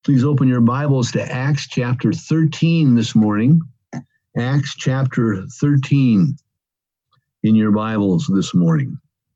Please open your Bibles to Acts chapter 13 this morning. Acts chapter 13 in your Bibles this morning.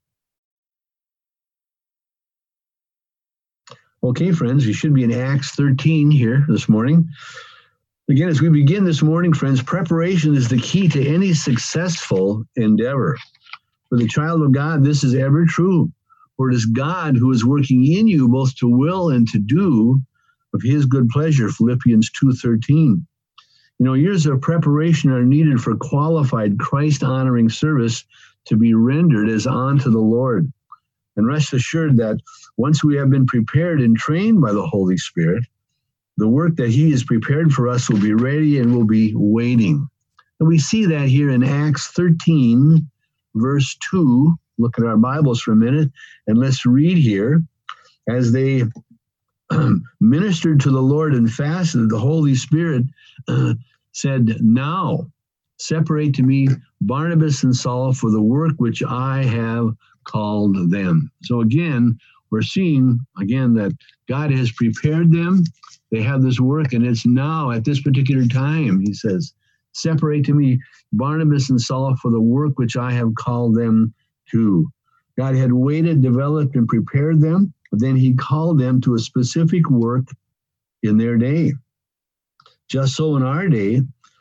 Okay, friends, you should be in Acts 13 here this morning. Again, as we begin this morning, friends, preparation is the key to any successful endeavor. For the child of God, this is ever true. For it is God who is working in you both to will and to do of his good pleasure, Philippians 2:13. Years of preparation are needed for qualified Christ-honoring service to be rendered as unto the Lord. And rest assured that once we have been prepared and trained by the Holy Spirit, the work that he has prepared for us will be ready and will be waiting. And we see that here in Acts 13, verse 2. Look at our Bibles for a minute, and let's read here. As they ministered to the Lord and fasted, the Holy Spirit said, "Now separate to me Barnabas and Saul for the work which I have called them." So again, we're seeing that God has prepared them. They have this work, and it's now at this particular time, he says, "Separate to me Barnabas and Saul for the work which I have called them to." God had waited, developed, and prepared them. Then he called them to a specific work in their day. Just so in our day,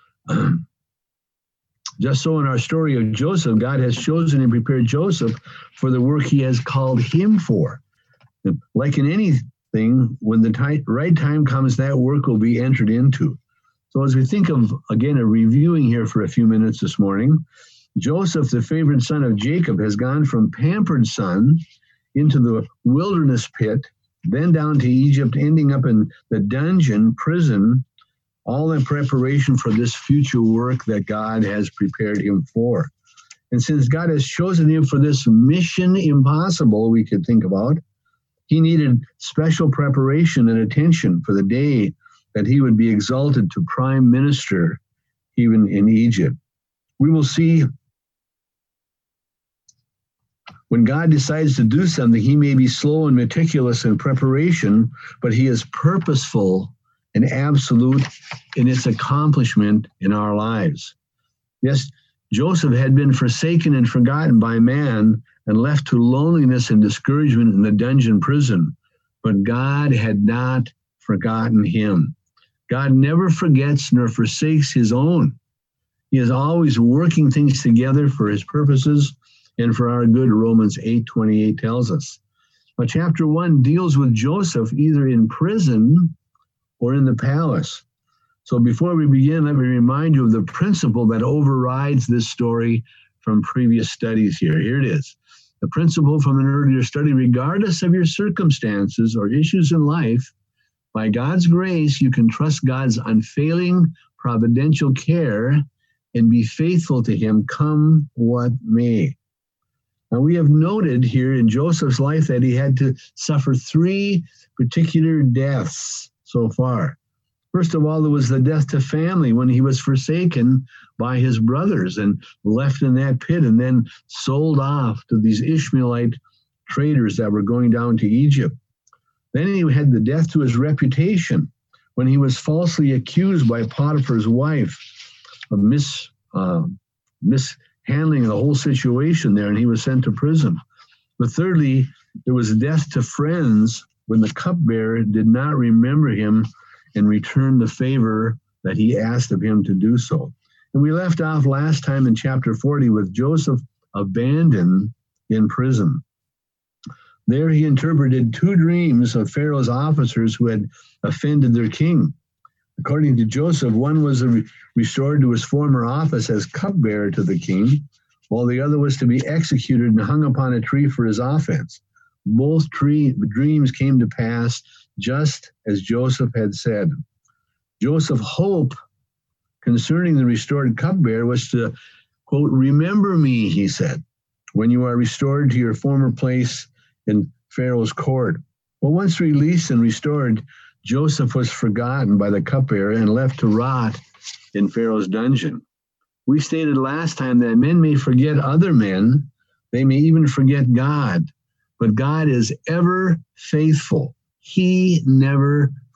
just so in our story of Joseph, God has chosen and prepared Joseph for the work he has called him for. Like in anything, when the right time comes, that work will be entered into. So as we think of, again, a reviewing here for a few minutes this morning, Joseph, the favorite son of Jacob, has gone from pampered son into the wilderness pit, then down to Egypt, ending up in the dungeon, prison, all in preparation for this future work that God has prepared him for. And since God has chosen him for this mission impossible, we could think about, he needed special preparation and attention for the day that he would be exalted to prime minister, even in Egypt. We will see when God decides to do something, he may be slow and meticulous in preparation, but he is purposeful and absolute in its accomplishment in our lives. Yes, Joseph had been forsaken and forgotten by man and left to loneliness and discouragement in the dungeon prison, but God had not forgotten him. God never forgets nor forsakes his own. He is always working things together for his purposes and for our good, Romans 8:28 tells us. Now, chapter 1 deals with Joseph either in prison or in the palace. So before we begin, let me remind you of the principle that overrides this story from previous studies here. Here it is. The principle from an earlier study: regardless of your circumstances or issues in life, by God's grace, you can trust God's unfailing providential care and be faithful to him, come what may. Now, we have noted here in Joseph's life that he had to suffer three particular deaths so far. First of all, there was the death to family when he was forsaken by his brothers and left in that pit and then sold off to these Ishmaelite traders that were going down to Egypt. Then he had the death to his reputation when he was falsely accused by Potiphar's wife of mishandling the whole situation there, and he was sent to prison. But thirdly, there was death to friends when the cupbearer did not remember him and return the favor that he asked of him to do so. And we left off last time in chapter 40 with Joseph abandoned in prison. There he interpreted two dreams of Pharaoh's officers who had offended their king. According to Joseph, one was restored to his former office as cupbearer to the king, while the other was to be executed and hung upon a tree for his offense. Both dreams came to pass just as Joseph had said. Joseph's hope concerning the restored cupbearer was to, quote, "Remember me," he said, "when you are restored to your former place in Pharaoh's court." Well, once released and restored, Joseph was forgotten by the cupbearer and left to rot in Pharaoh's dungeon. We stated last time that men may forget other men, they may even forget God, but God is ever faithful. He never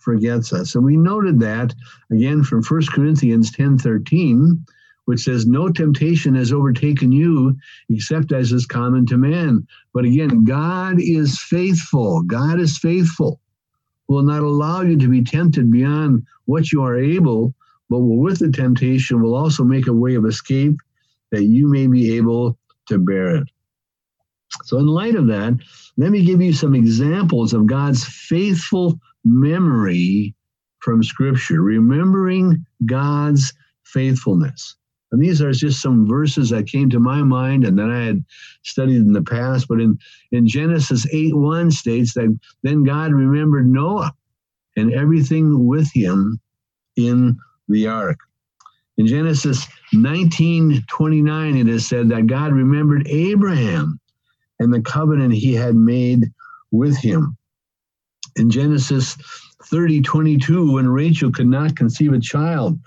forgets us. And we noted that, again, from 1 Corinthians 10:13, which says, no temptation has overtaken you except as is common to man. But again, God is faithful. God is faithful. Will not allow you to be tempted beyond what you are able, but with the temptation will also make a way of escape that you may be able to bear it. So in light of that, let me give you some examples of God's faithful memory from Scripture, remembering God's faithfulness. And these are just some verses that came to my mind and that I had studied in the past. But in Genesis 8:1 states that then God remembered Noah and everything with him in the ark. In Genesis 19:29, it is said that God remembered Abraham and the covenant he had made with him. In Genesis 30:22, when Rachel could not conceive a child,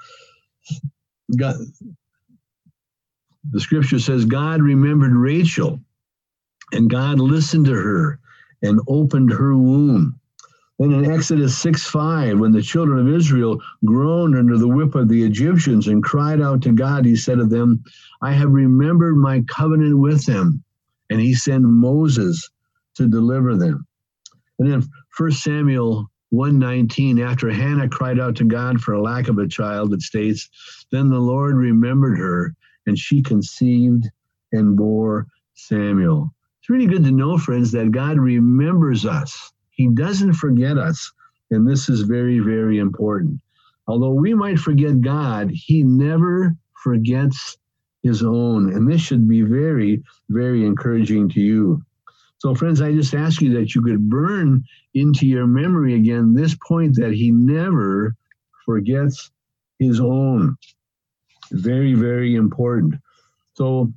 the scripture says God remembered Rachel, and God listened to her and opened her womb. Then in Exodus 6:5, when the children of Israel groaned under the whip of the Egyptians and cried out to God, he said to them, I have remembered my covenant with them. And he sent Moses to deliver them. And then 1 Samuel 1:19, after Hannah cried out to God for a lack of a child, it states, then the Lord remembered her, and she conceived and bore Samuel. It's really good to know, friends, that God remembers us. He doesn't forget us, and this is very, very important. Although we might forget God, he never forgets his own, and this should be very, very encouraging to you. So, friends, I just ask you that you could burn into your memory again this point that he never forgets his own. Very, very important. So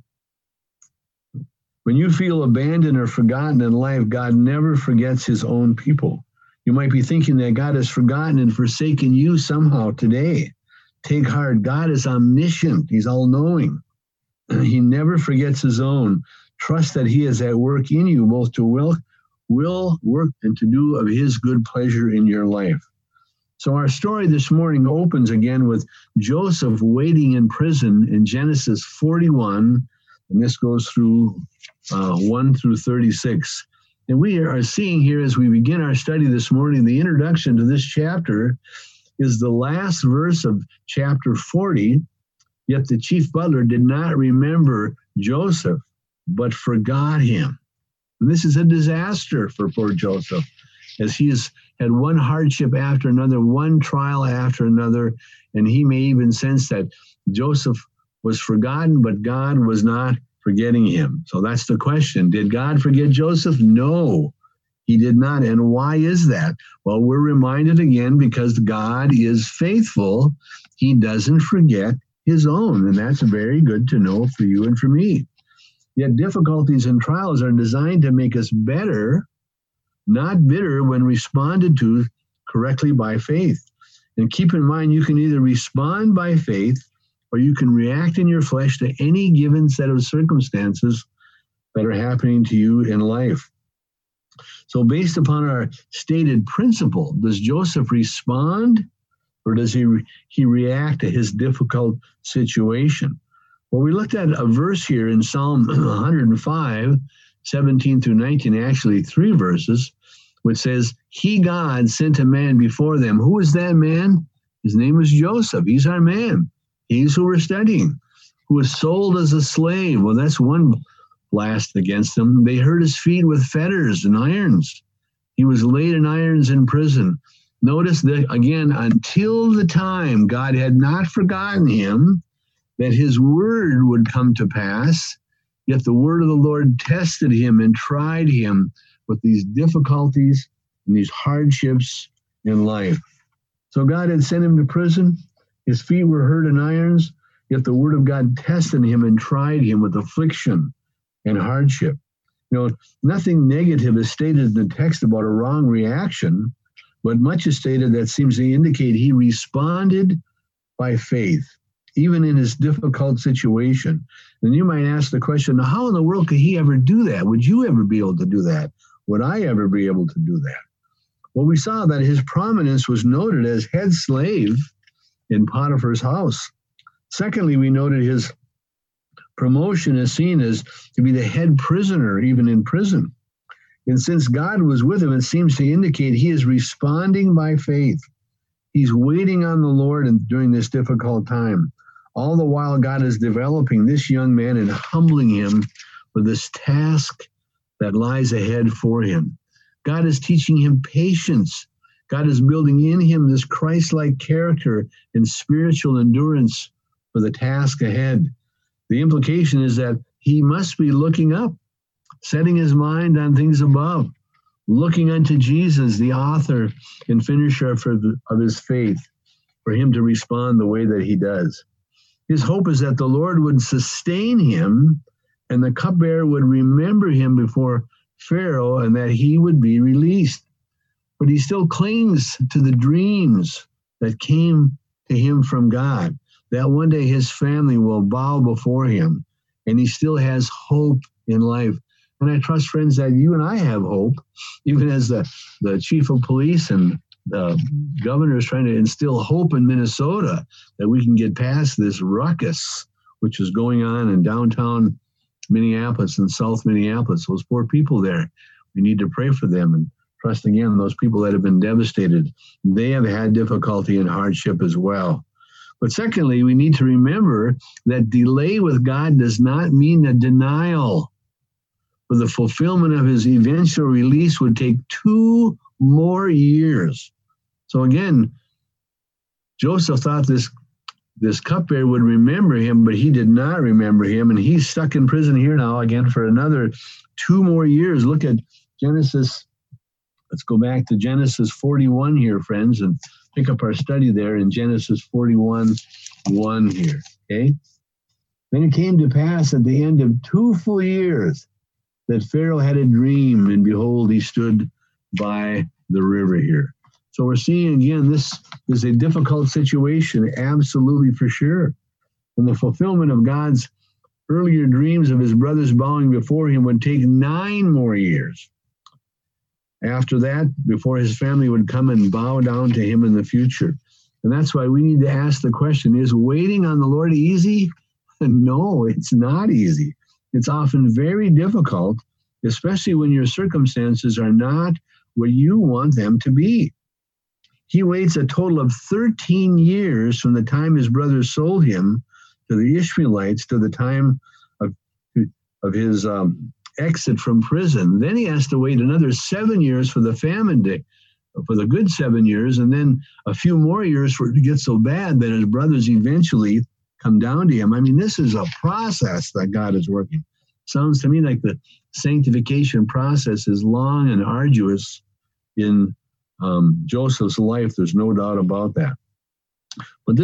when you feel abandoned or forgotten in life, God never forgets his own people. You might be thinking that God has forgotten and forsaken you somehow today. Take heart. God is omniscient. He's all-knowing. He never forgets his own. Trust that he is at work in you, both to will work and to do of his good pleasure in your life. So our story this morning opens again with Joseph waiting in prison in Genesis 41, and this goes through 1 through 36. And we are seeing here as we begin our study this morning, the introduction to this chapter is the last verse of chapter 40, yet the chief butler did not remember Joseph, but forgot him. And this is a disaster for poor Joseph, as he has had one hardship after another, one trial after another, and he may even sense that Joseph was forgotten, but God was not forgetting him. So that's the question. Did God forget Joseph? No, he did not. And why is that? Well, we're reminded again because God is faithful. He doesn't forget his own, and that's very good to know for you and for me. Yet difficulties and trials are designed to make us better, not bitter, when responded to correctly by faith. And keep in mind, you can either respond by faith or you can react in your flesh to any given set of circumstances that are happening to you in life. So based upon our stated principle, does Joseph respond or does he react to his difficult situation? Well, we looked at a verse here in Psalm 105, 17 through 19, actually 3 verses, which says, he, God, sent a man before them. Who is that man? His name was Joseph. He's our man. He's who we're studying, who was sold as a slave. Well, that's one blast against him. They hurt his feet with fetters and irons. He was laid in irons in prison. Notice that, again, until the time God had not forgotten him, that his word would come to pass, yet the word of the Lord tested him and tried him with these difficulties and these hardships in life. So God had sent him to prison. His feet were hurt in irons, yet the word of God tested him and tried him with affliction and hardship. You know, nothing negative is stated in the text about a wrong reaction, but much is stated that seems to indicate he responded by faith, even in his difficult situation. And you might ask the question, how in the world could he ever do that? Would you ever be able to do that? Would I ever be able to do that? Well, we saw that his prominence was noted as head slave in Potiphar's house. Secondly, we noted his promotion is seen as to be the head prisoner, even in prison. And since God was with him, it seems to indicate he is responding by faith. He's waiting on the Lord during this difficult time. All the while, God is developing this young man and humbling him for this task that lies ahead for him. God is teaching him patience. God is building in him this Christ-like character and spiritual endurance for the task ahead. The implication is that he must be looking up, setting his mind on things above, looking unto Jesus, the author and finisher of his faith, for him to respond the way that he does. His hope is that the Lord would sustain him and the cupbearer would remember him before Pharaoh and that he would be released. But he still clings to the dreams that came to him from God, that one day his family will bow before him, and he still has hope in life. And I trust, friends, that you and I have hope, even as the chief of police and the governor is trying to instill hope in Minnesota that we can get past this ruckus, which is going on in downtown Minneapolis and South Minneapolis. Those poor people there, we need to pray for them and trust again those people that have been devastated. They have had difficulty and hardship as well. But secondly, we need to remember that delay with God does not mean a denial. For the fulfillment of his eventual release would take 2 more years. So again, Joseph thought this cupbearer would remember him, but he did not remember him, and he's stuck in prison here now again for another 2 more years. Look at Genesis. Let's go back to Genesis 41 here, friends, and pick up our study there in Genesis 41:1 here, okay? Then it came to pass at the end of 2 full years that Pharaoh had a dream, and behold, he stood by the river here. So we're seeing again, this is a difficult situation, absolutely for sure. And the fulfillment of God's earlier dreams of his brothers bowing before him would take 9 more years. After that, before his family would come and bow down to him in the future. And that's why we need to ask the question, is waiting on the Lord easy? No, it's not easy. It's often very difficult, especially when your circumstances are not where you want them to be. He waits a total of 13 years from the time his brothers sold him to the Ishmaelites to the time of his exit from prison. Then he has to wait another 7 years for the famine for the good 7 years, and then a few more years for it to get so bad that his brothers eventually come down to him. I mean, this is a process that God is working. Sounds to me like the sanctification process is long and arduous in Joseph's life. There's no doubt about that. But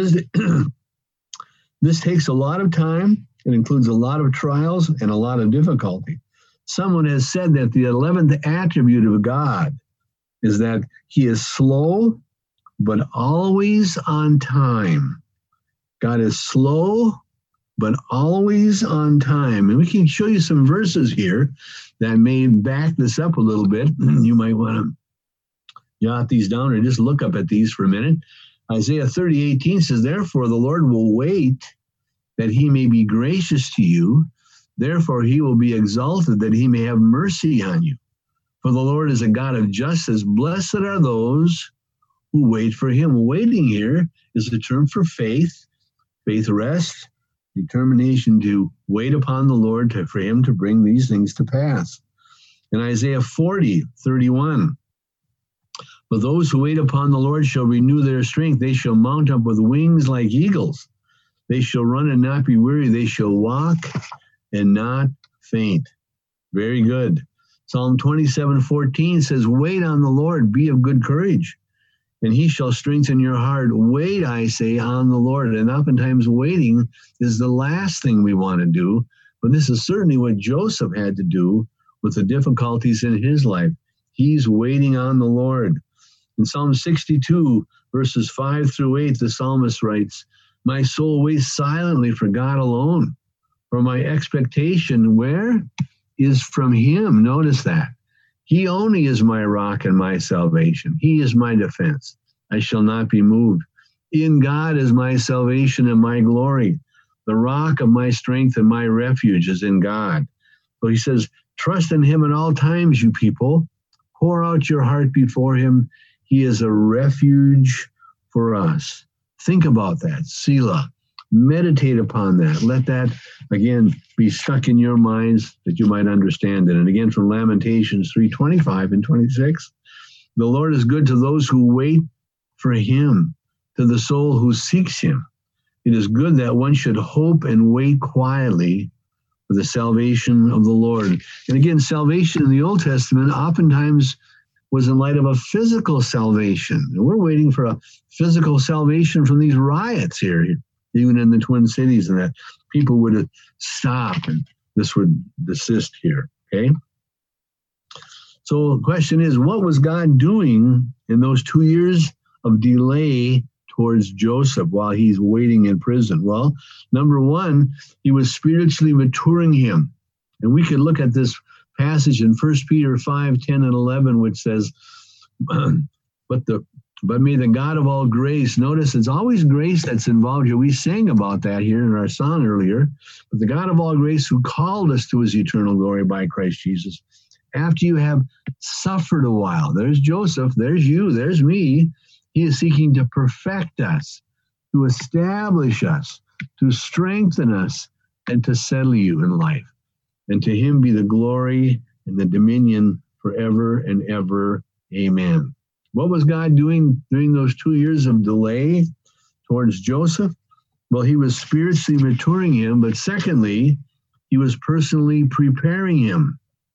this takes a lot of time. It includes a lot of trials and a lot of difficulty. Someone has said that the 11th attribute of God is that he is slow, but always on time. God is slow, but always on time. And we can show you some verses here that may back this up a little bit. You might want to jot these down or just look up at these for a minute. Isaiah 30:18 says, therefore the Lord will wait that he may be gracious to you. Therefore he will be exalted that he may have mercy on you. For the Lord is a God of justice. Blessed are those who wait for him. Waiting here is the term for faith. Faith rest, determination to wait upon the Lord for him to bring these things to pass. In Isaiah 40:31, but those who wait upon the Lord shall renew their strength. They shall mount up with wings like eagles. They shall run and not be weary. They shall walk and not faint. Very good. Psalm 27:14 says, wait on the Lord, be of good courage, and he shall strengthen your heart. Wait, I say, on the Lord. And oftentimes waiting is the last thing we want to do, but this is certainly what Joseph had to do with the difficulties in his life. He's waiting on the Lord. In Psalm 62, verses 5-8, the psalmist writes, my soul waits silently for God alone, for my expectation where is from him. Notice that. He only is my rock and my salvation. He is my defense. I shall not be moved. In God is my salvation and my glory. The rock of my strength and my refuge is in God. So he says, trust in him at all times, you people. Pour out your heart before him. He is a refuge for us. Think about that, Selah. Meditate upon that. Let that, again, be stuck in your minds that you might understand it. And again, from Lamentations 3:25 and 26, the Lord is good to those who wait for him, to the soul who seeks him. It is good that one should hope and wait quietly for the salvation of the Lord. And again, salvation in the Old Testament oftentimes was in light of a physical salvation. And we're waiting for a physical salvation from these riots here, even in the Twin Cities, and that people would stop and this would desist here, okay? So the question is, what was God doing in those 2 years of delay towards Joseph while he's waiting in prison? Well, number one, he was spiritually maturing him. And we could look at this passage in 1 Peter 5:10 and 11, which says, but may the God of all grace, notice it's always grace that's involved here. We sang about that here in our song earlier. But the God of all grace who called us to his eternal glory by Christ Jesus, after you have suffered a while, there's Joseph, there's you, there's me. He is seeking to perfect us, to establish us, to strengthen us, and to settle you in life. And to him be the glory and the dominion forever and ever. Amen. What was God doing during those 2 years of delay towards Joseph? Well, he was spiritually maturing him, but secondly, he was personally preparing him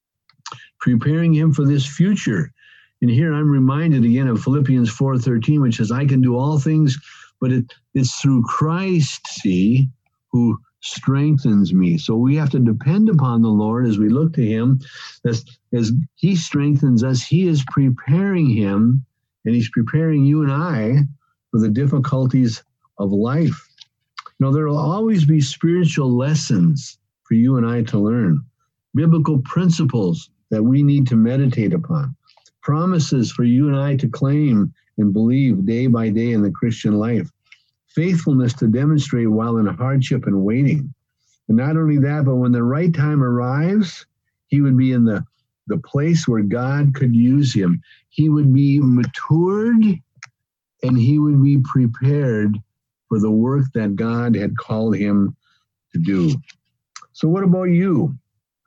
for this future. And here I'm reminded again of Philippians 4:13, which says, I can do all things, but it's through Christ, see, who strengthens me. So we have to depend upon the Lord as we look to him. As he strengthens us, he is preparing him, and he's preparing you and I for the difficulties of life. You know, there will always be spiritual lessons for you and I to learn, biblical principles that we need to meditate upon, promises for you and I to claim and believe day by day in the Christian life, faithfulness to demonstrate while in hardship and waiting. And not only that, but when the right time arrives, he would be in the place where God could use him. He would be matured and he would be prepared for the work that God had called him to do. So what about you?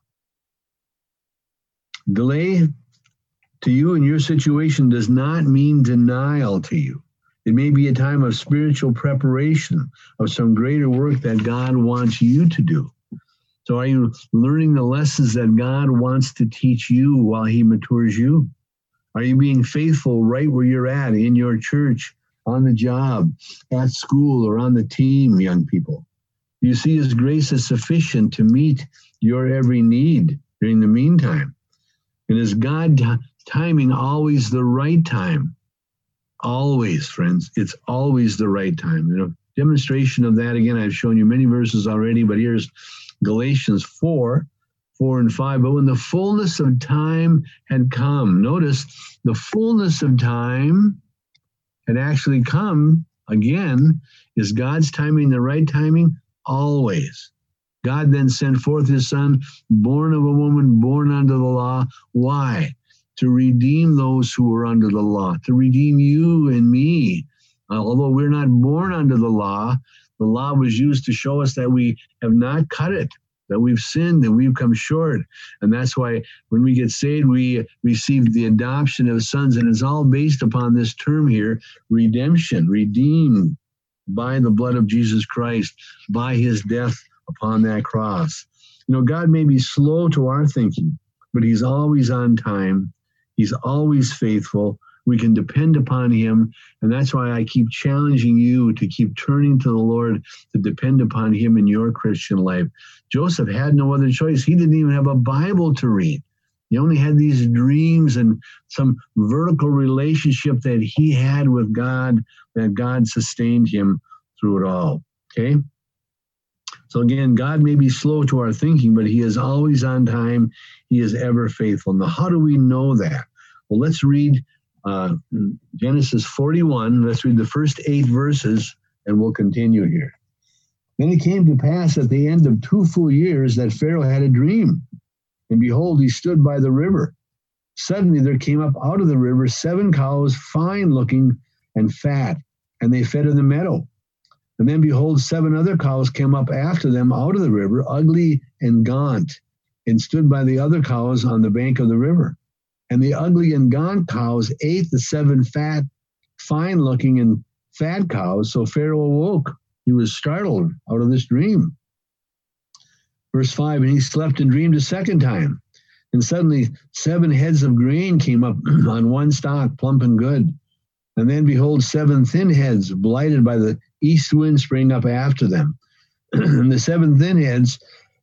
Delay to you in your situation does not mean denial to you. It may be a time of spiritual preparation of some greater work that God wants you to do. So are you learning the lessons that God wants to teach you while he matures you? Are you being faithful right where you're at, in your church, on the job, at school, or on the team, young people? Do you see his grace is sufficient to meet your every need during the meantime? And is God timing always the right time? Always, friends. It's always the right time. You know, demonstration of that, again, I've shown you many verses already, but here's Galatians 4 and 5. But when the fullness of time had come, notice the fullness of time had actually come. Again, is God's timing the right timing? Always. God then sent forth his son, born of a woman, born under the law. Why? To redeem those who were under the law, to redeem you and me. Although we're not born under the law was used to show us that we have not cut it, that we've sinned and we've come short. And that's why when we get saved, we receive the adoption of sons. And it's all based upon this term here, redemption, redeemed by the blood of Jesus Christ, by his death upon that cross. You know, God may be slow to our thinking, but he's always on time. He's always faithful. We can depend upon him. And that's why I keep challenging you to keep turning to the Lord, to depend upon him in your Christian life. Joseph had no other choice. He didn't even have a Bible to read. He only had these dreams and some vertical relationship that he had with God, that God sustained him through it all. Okay? So again, God may be slow to our thinking, but he is always on time. He is ever faithful. Now, how do we know that? Well, let's read Genesis 41. Let's read the first 8 verses, and we'll continue here. Then it came to pass at the end of 2 full years that Pharaoh had a dream. And behold, he stood by the river. Suddenly there came up out of the river 7 cows, fine looking and fat, and they fed in the meadow. And then behold, 7 other cows came up after them out of the river, ugly and gaunt, and stood by the other cows on the bank of the river. And the ugly and gaunt cows ate the 7 fat, fine looking and fat cows. So Pharaoh awoke. He was startled out of this dream. Verse 5, and he slept and dreamed a second time. And suddenly 7 heads of grain came up on one stalk, plump and good. And then behold, 7 thin heads, blighted by the east wind, sprang up after them. And the 7 thin heads,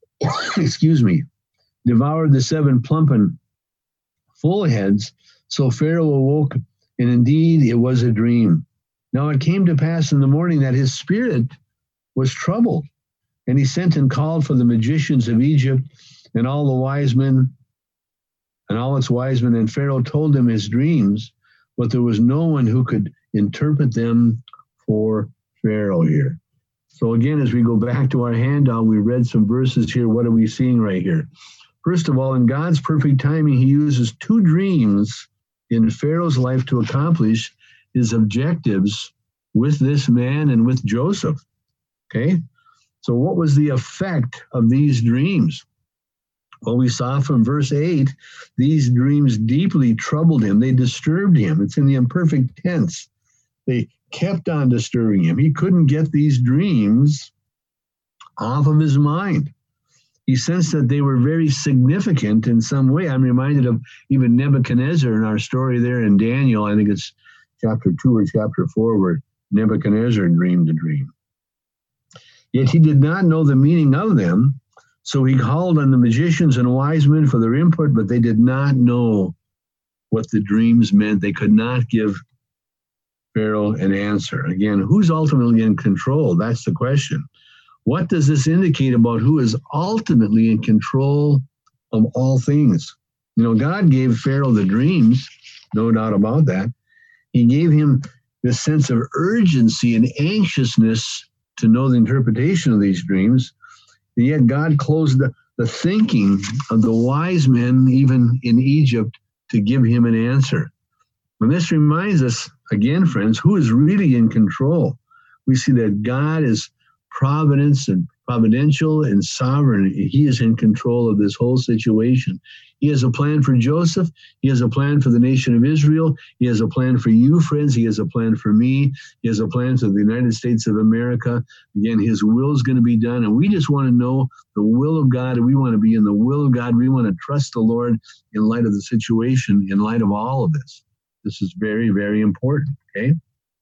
devoured the 7 plump and full heads. So Pharaoh awoke, and indeed it was a dream. Now it came to pass in the morning that his spirit was troubled, and he sent and called for the magicians of Egypt and all the wise men and all its wise men, and Pharaoh told them his dreams, but there was no one who could interpret them for Pharaoh here. So again, as we go back to our handout, we read some verses here. What are we seeing right here? First of all, in God's perfect timing, he uses 2 dreams in Pharaoh's life to accomplish his objectives with this man and with Joseph. Okay? So what was the effect of these dreams? Well, we saw from verse 8, these dreams deeply troubled him. They disturbed him. It's in the imperfect tense. They kept on disturbing him. He couldn't get these dreams off of his mind. He sensed that they were very significant in some way. I'm reminded of even Nebuchadnezzar in our story there in Daniel. I think it's chapter 2 or chapter 4 where Nebuchadnezzar dreamed a dream. Yet he did not know the meaning of them, so he called on the magicians and wise men for their input, but they did not know what the dreams meant. They could not give Pharaoh an answer. Again, who's ultimately in control? That's the question. What does this indicate about who is ultimately in control of all things? You know, God gave Pharaoh the dreams, no doubt about that. He gave him this sense of urgency and anxiousness to know the interpretation of these dreams. And yet God closed the thinking of the wise men, even in Egypt, to give him an answer. And this reminds us, again, friends, who is really in control. We see that God is providence and providential and sovereign. He is in control of this whole situation. He has a plan for Joseph. He has a plan for the nation of Israel. He has a plan for you, friends. He has a plan for me. He has a plan for the United States of America. Again, his will is going to be done. And we just want to know the will of God. We want to be in the will of God. We want to trust the Lord in light of the situation, in light of all of this. This is very, very important, okay?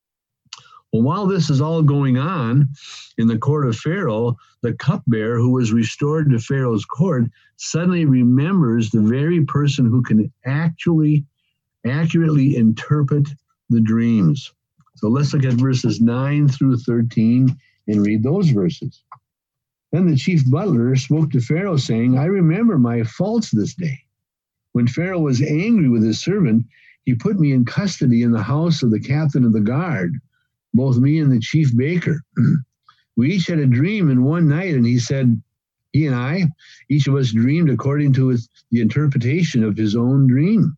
Well, while this is all going on in the court of Pharaoh, the cupbearer who was restored to Pharaoh's court suddenly remembers the very person who can actually accurately interpret the dreams. So let's look at verses 9 through 13 and read those verses. Then the chief butler spoke to Pharaoh, saying, I remember my faults this day. When Pharaoh was angry with his servant, he put me in custody in the house of the captain of the guard, both me and the chief baker. We each had a dream in one night, and he said, he and I, each of us dreamed according to the interpretation of his own dream.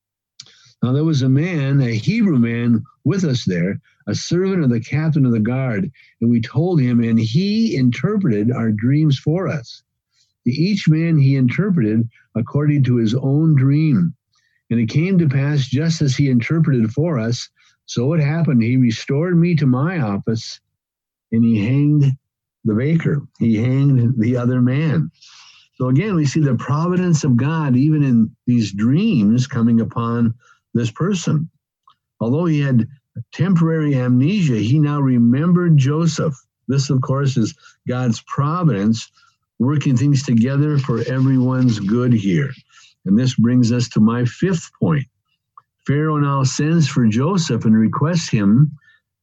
Now there was a man, a Hebrew man, with us there, a servant of the captain of the guard, and we told him, and he interpreted our dreams for us. To each man he interpreted according to his own dream. And it came to pass just as he interpreted for us, so it happened. He restored me to my office, and he hanged the baker. He hanged the other man. So again, we see the providence of God, even in these dreams coming upon this person. Although he had temporary amnesia, he now remembered Joseph. This, of course, is God's providence working things together for everyone's good here. And this brings us to my 5th point. Pharaoh now sends for Joseph and requests him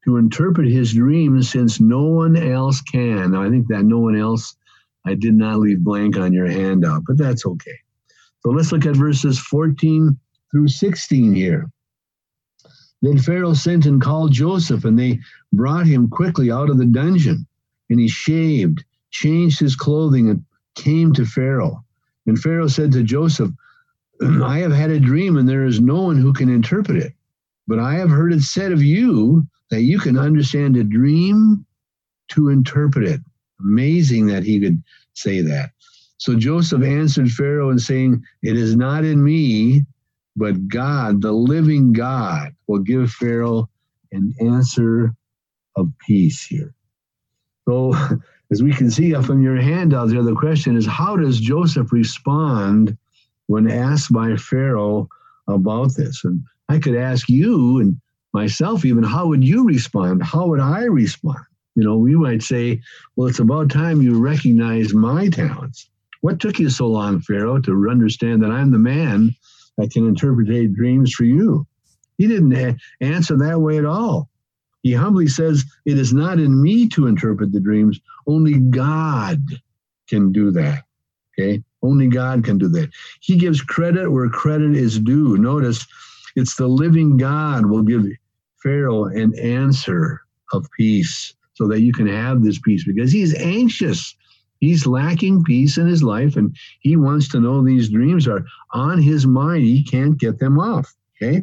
to interpret his dreams, since no one else can. Now, I think that no one else, I did not leave blank on your handout, but that's okay. So let's look at verses 14 through 16 here. Then Pharaoh sent and called Joseph, and they brought him quickly out of the dungeon. And he shaved, changed his clothing, and came to Pharaoh. And Pharaoh said to Joseph, I have had a dream, and there is no one who can interpret it. But I have heard it said of you that you can understand a dream to interpret it. Amazing that he could say that. So Joseph answered Pharaoh and saying, it is not in me, but God, the living God, will give Pharaoh an answer of peace here. So as we can see from your handout there, the question is, how does Joseph respond when asked by Pharaoh about this? And I could ask you and myself even, how would you respond? How would I respond? You know, we might say, well, it's about time you recognize my talents. What took you so long, Pharaoh, to understand that I'm the man that can interpret dreams for you? He didn't answer that way at all. He humbly says, it is not in me to interpret the dreams. Only God can do that. Okay? Only God can do that. He gives credit where credit is due. Notice, it's the living God will give Pharaoh an answer of peace so that you can have this peace, because he's anxious. He's lacking peace in his life, and he wants to know these dreams are on his mind. He can't get them off, okay?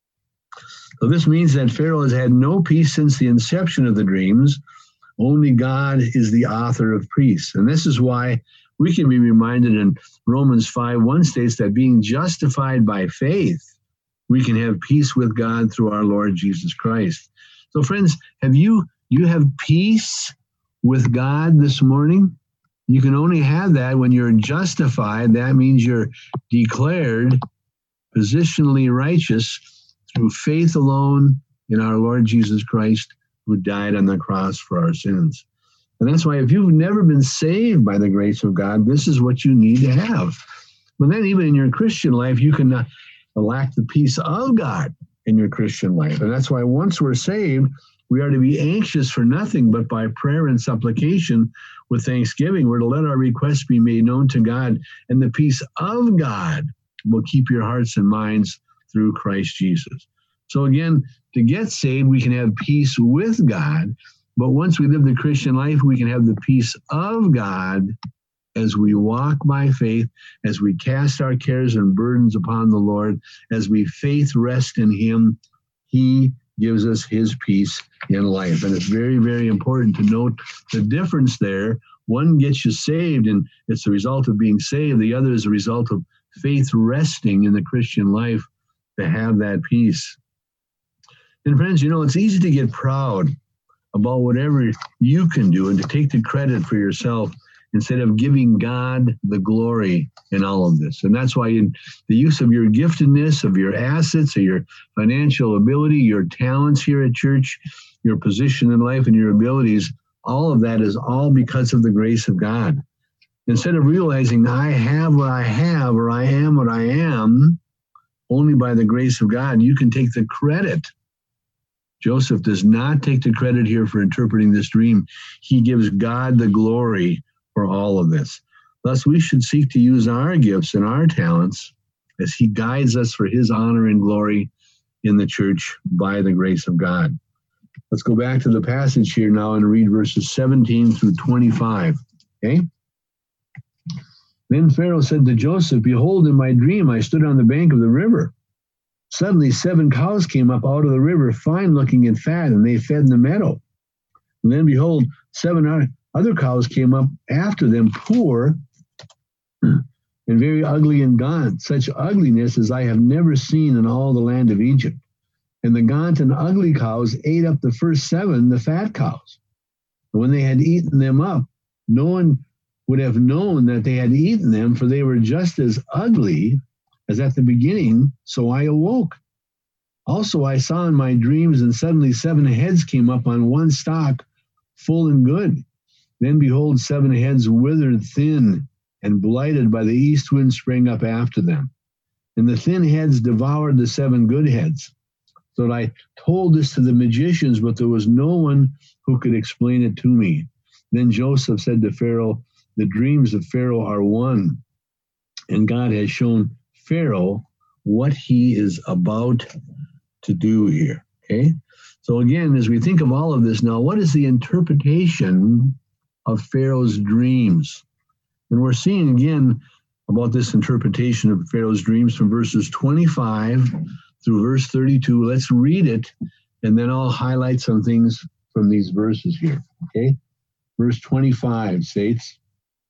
So this means that Pharaoh has had no peace since the inception of the dreams. Only God is the author of peace. And this is why we can be reminded in Romans 5:1 states that being justified by faith, we can have peace with God through our Lord Jesus Christ. So friends, you have peace with God this morning? You can only have that when you're justified. That means you're declared positionally righteous through faith alone in our Lord Jesus Christ, who died on the cross for our sins. And that's why if you've never been saved by the grace of God, this is what you need to have. But then even in your Christian life, you can lack the peace of God in your Christian life. And that's why once we're saved, we are to be anxious for nothing, but by prayer and supplication with thanksgiving, we're to let our requests be made known to God, and the peace of God will keep your hearts and minds through Christ Jesus. So again, to get saved, we can have peace with God, but once we live the Christian life, we can have the peace of God as we walk by faith, as we cast our cares and burdens upon the Lord, as we faith rest in him. He gives us his peace in life. And it's very, very important to note the difference there. One gets you saved, and it's the result of being saved. The other is a result of faith resting in the Christian life to have that peace. And friends, you know, it's easy to get proud about whatever you can do and to take the credit for yourself instead of giving God the glory in all of this. And that's why in the use of your giftedness, of your assets, of your financial ability, your talents here at church, your position in life and your abilities, all of that is all because of the grace of God. Instead of realizing I have what I have or I am what I am, only by the grace of God, you can take the credit. Joseph does not take the credit here for interpreting this dream. He gives God the glory for all of this. Thus, we should seek to use our gifts and our talents as he guides us for his honor and glory in the church by the grace of God. Let's go back to the passage here now and read verses 17 through 25. Okay? Then Pharaoh said to Joseph, behold, in my dream I stood on the bank of the river. Suddenly 7 cows came up out of the river, fine looking and fat, and they fed in the meadow. And then behold, 7 other cows came up after them, poor and very ugly and gaunt, such ugliness as I have never seen in all the land of Egypt. And the gaunt and ugly cows ate up the first 7, the fat cows. And when they had eaten them up, no one would have known that they had eaten them, for they were just as ugly as at the beginning, so I awoke. Also I saw in my dreams, and suddenly 7 heads came up on one stalk, full and good. Then behold, 7 heads withered thin and blighted by the east wind sprang up after them. And the thin heads devoured the 7 good heads. So I told this to the magicians, but there was no one who could explain it to me. Then Joseph said to Pharaoh, the dreams of Pharaoh are one, and God has shown Pharaoh what he is about to do here. Okay? So again, as we think of all of this now, what is the interpretation of Pharaoh's dreams? And we're seeing again about this interpretation of Pharaoh's dreams from verses 25 through verse 32. Let's read it, and then I'll highlight some things from these verses here. Okay? Verse 25 states,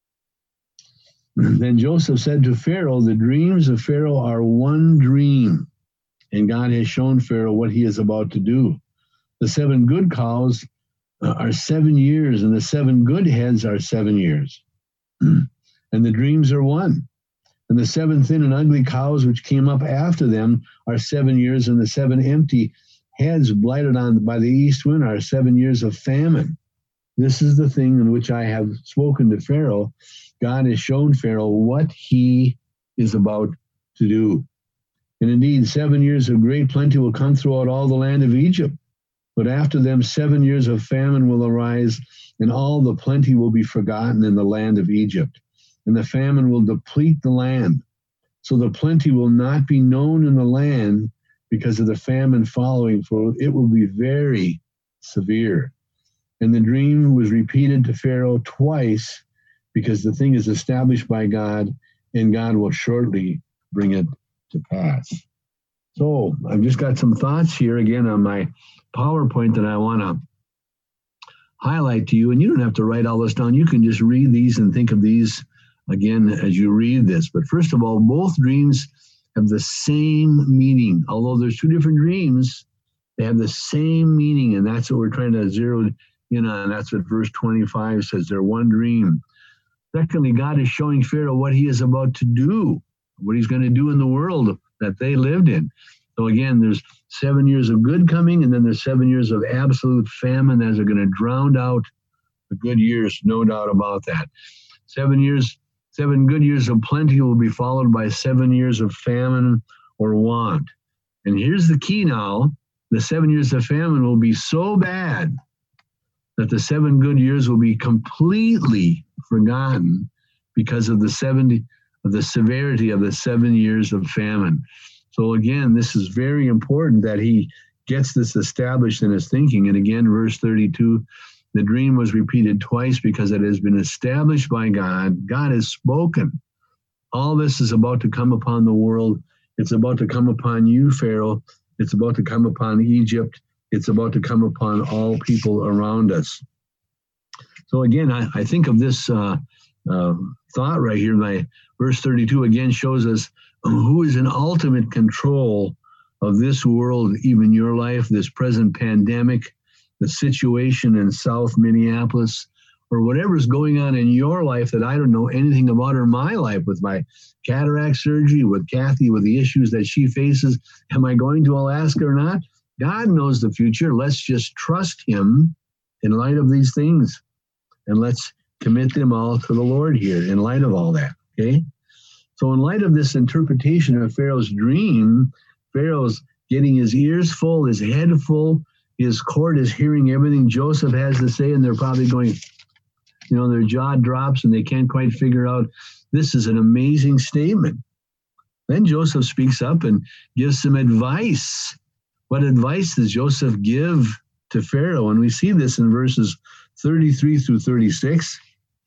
then Joseph said to Pharaoh, the dreams of Pharaoh are one dream, and God has shown Pharaoh what he is about to do. The 7 good cows are 7 years, and the 7 good heads are 7 years. And the dreams are one. And the 7 thin and ugly cows which came up after them are 7 years, and the 7 empty heads blighted on by the east wind are 7 years of famine. This is the thing in which I have spoken to Pharaoh. God has shown Pharaoh what he is about to do. And indeed, 7 years of great plenty will come throughout all the land of Egypt. But after them, 7 years of famine will arise, and all the plenty will be forgotten in the land of Egypt. And the famine will deplete the land. So the plenty will not be known in the land because of the famine following, for it will be very severe. And the dream was repeated to Pharaoh twice, because the thing is established by God, and God will shortly bring it to pass. So I've just got some thoughts here again on my PowerPoint that I want to highlight to you. And you don't have to write all this down. You can just read these and think of these again as you read this. But first of all, both dreams have the same meaning. Although there's 2 different dreams, they have the same meaning. And that's what we're trying to zero in on. That's what verse 25 says. They're one dream. Secondly, God is showing Pharaoh what he is about to do, what he's going to do in the world that they lived in. So again, there's 7 years of good coming, and then there's 7 years of absolute famine as are going to drown out the good years, no doubt about that. 7 good years of plenty will be followed by 7 years of famine or want. And here's the key now. The 7 years of famine will be so bad that the 7 good years will be completely forgotten because of the severity of the 7 years of famine. So again, this is very important that he gets this established in his thinking. And again, verse 32, the dream was repeated twice because it has been established by God. God has spoken. All this is about to come upon the world. It's about to come upon you, Pharaoh. It's about to come upon Egypt. It's about to come upon all people around us. So again, I think of this thought right here. My verse 32 again shows us who is in ultimate control of this world, even your life, this present pandemic, the situation in South Minneapolis, or whatever's going on in your life that I don't know anything about, or my life with my cataract surgery, with Kathy, with the issues that she faces. Am I going to Alaska or not? God knows the future. Let's just trust him in light of these things. And let's commit them all to the Lord here in light of all that, okay? So in light of this interpretation of Pharaoh's dream, Pharaoh's getting his ears full, his head full, his court is hearing everything Joseph has to say, and they're probably going, their jaw drops and they can't quite figure out, this is an amazing statement. Then Joseph speaks up and gives some advice. What advice does Joseph give to Pharaoh? And we see this in verses 33 through 36.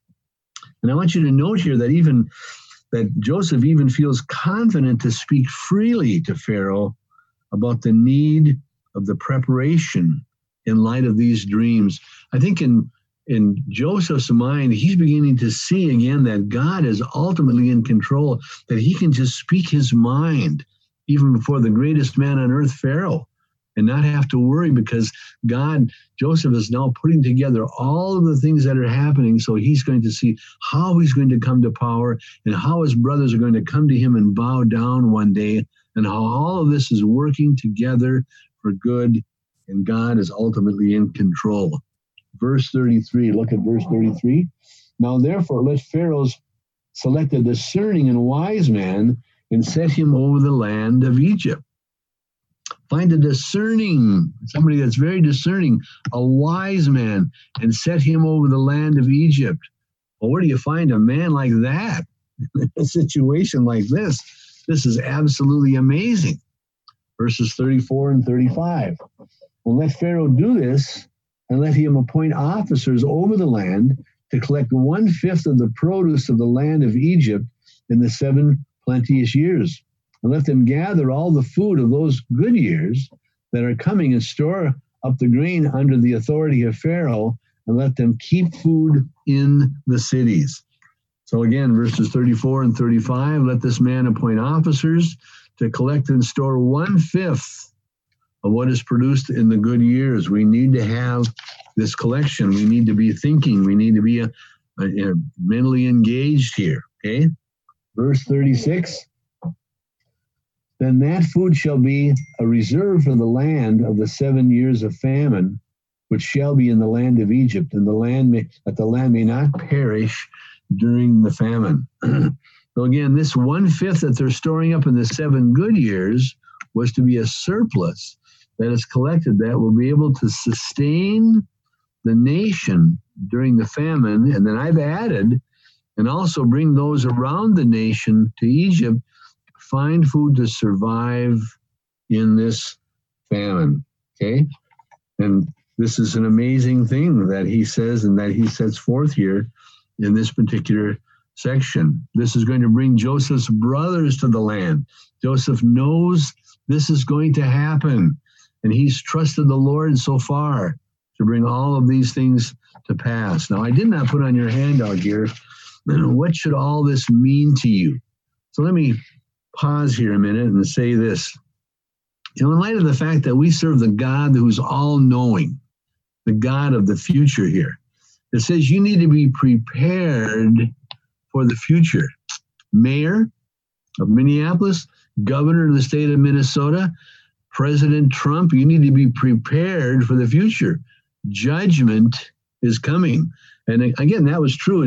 And I want you to note here that Joseph even feels confident to speak freely to Pharaoh about the need of the preparation in light of these dreams. I think in Joseph's mind, he's beginning to see again that God is ultimately in control, that he can just speak his mind even before the greatest man on earth, Pharaoh, and not have to worry because Joseph is now putting together all of the things that are happening. So he's going to see how he's going to come to power and how his brothers are going to come to him and bow down one day, and how all of this is working together for good, and God is ultimately in control. Verse 33, look at verse 33. Now therefore let Pharaoh select a discerning and wise man and set him over the land of Egypt. Find a discerning, somebody that's very discerning, a wise man, and set him over the land of Egypt. Well, where do you find a man like that? A situation like this? This is absolutely amazing. Verses 34 and 35. And let Pharaoh do this, and let him appoint officers over the land to collect 1/5 of the produce of the land of Egypt in the 7 plenteous years. And let them gather all the food of those good years that are coming and store up the grain under the authority of Pharaoh, and let them keep food in the cities. So again, verses 34 and 35, let this man appoint officers to collect and store 1/5 of what is produced in the good years. We need to have this collection. We need to be thinking. We need to be mentally engaged here, okay? Verse 36, then that food shall be a reserve for the land of the 7 years of famine, which shall be in the land of Egypt, and that the land may not perish during the famine. So again, this 1/5 that they're storing up in the 7 good years was to be a surplus that is collected that will be able to sustain the nation during the famine. And then I've added, and also bring those around the nation to Egypt, find food to survive in this famine, okay? And this is an amazing thing that he says and that he sets forth here in this particular section. This is going to bring Joseph's brothers to the land. Joseph knows this is going to happen, and he's trusted the Lord so far to bring all of these things to pass. Now, I did not put on your handout here, what should all this mean to you? So let me pause here a minute and say this. In light of the fact that we serve the God who's all-knowing, the God of the future here, it says you need to be prepared for the future. Mayor of Minneapolis, governor of the state of Minnesota, President Trump, you need to be prepared for the future. Judgment is coming. And again, that was true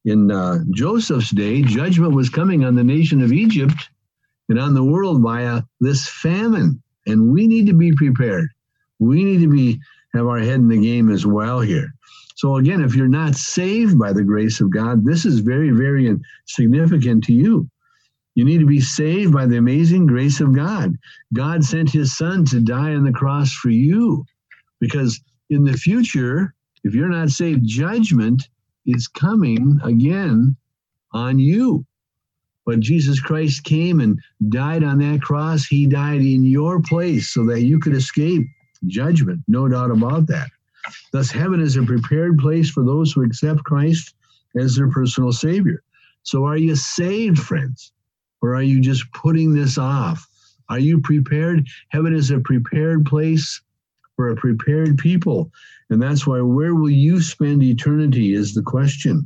in Joseph's day. Judgment was coming on the nation of Egypt and on the world via this famine. And we need to be prepared. We need to have our head in the game as well here. So again, if you're not saved by the grace of God, this is very, very significant to you. You need to be saved by the amazing grace of God. God sent his son to die on the cross for you, because in the future, if you're not saved, judgment is coming again on you. But Jesus Christ came and died on that cross. He died in your place so that you could escape judgment. No doubt about that. Thus, heaven is a prepared place for those who accept Christ as their personal Savior. So are you saved, friends? Or are you just putting this off? Are you prepared? Heaven is a prepared place for a prepared people. And that's why, where will you spend eternity is the question.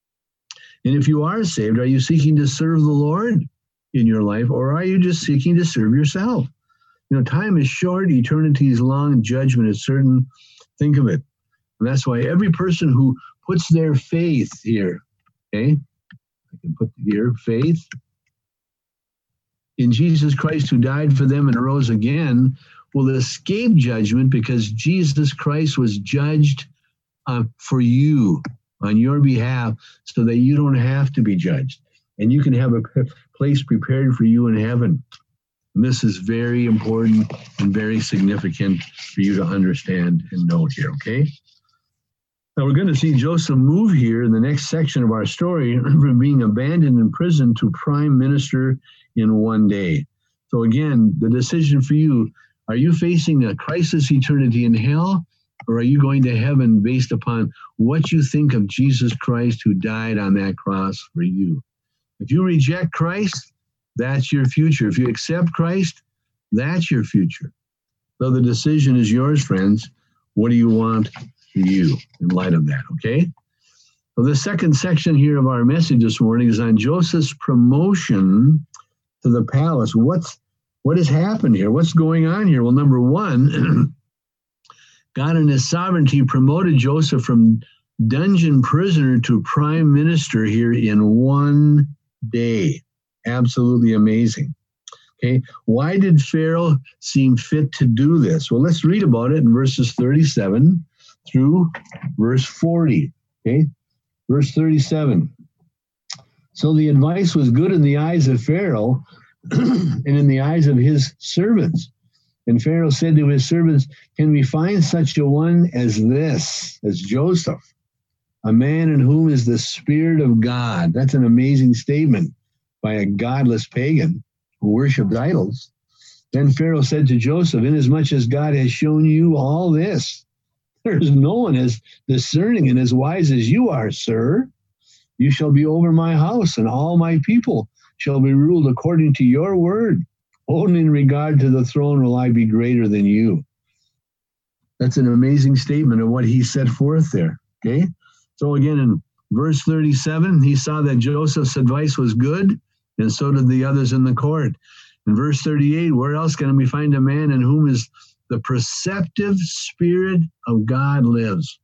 And if you are saved, are you seeking to serve the Lord in your life, or are you just seeking to serve yourself? You know, time is short, eternity is long, judgment is certain. Think of it. And that's why every person who puts their faith here, okay, I can put here, faith in Jesus Christ who died for them and arose again, will escape judgment, because Jesus Christ was judged for you on your behalf, so that you don't have to be judged. And you can have a place prepared for you in heaven. And this is very important and very significant for you to understand and know here, okay? Now we're going to see Joseph move here in the next section of our story from being abandoned in prison to prime minister in one day. So again, the decision for you, are you facing a crisis eternity in hell, or are you going to heaven based upon what you think of Jesus Christ who died on that cross for you? If you reject Christ, that's your future. If you accept Christ, that's your future. So the decision is yours, friends. What do you want for you in light of that, okay? So the second section here of our message this morning is on Joseph's promotion to the palace. What has happened here? What's going on here? Well, number one, God in his sovereignty promoted Joseph from dungeon prisoner to prime minister here in one day. Absolutely amazing. Okay, why did Pharaoh seem fit to do this? Well, let's read about it in verses 37 through verse 40. Okay, verse 37. So the advice was good in the eyes of Pharaoh and in the eyes of his servants. And Pharaoh said to his servants, can we find such a one as this, as Joseph, a man in whom is the Spirit of God? That's an amazing statement by a godless pagan who worshipped idols. Then Pharaoh said to Joseph, inasmuch as God has shown you all this, there is no one as discerning and as wise as you are, sir. You shall be over my house, and all my people shall be ruled according to your word. Only in regard to the throne will I be greater than you. That's an amazing statement of what he set forth there. Okay? So again, in verse 37, he saw that Joseph's advice was good, and so did the others in the court. In verse 38, where else can we find a man in whom is the perceptive Spirit of God lives?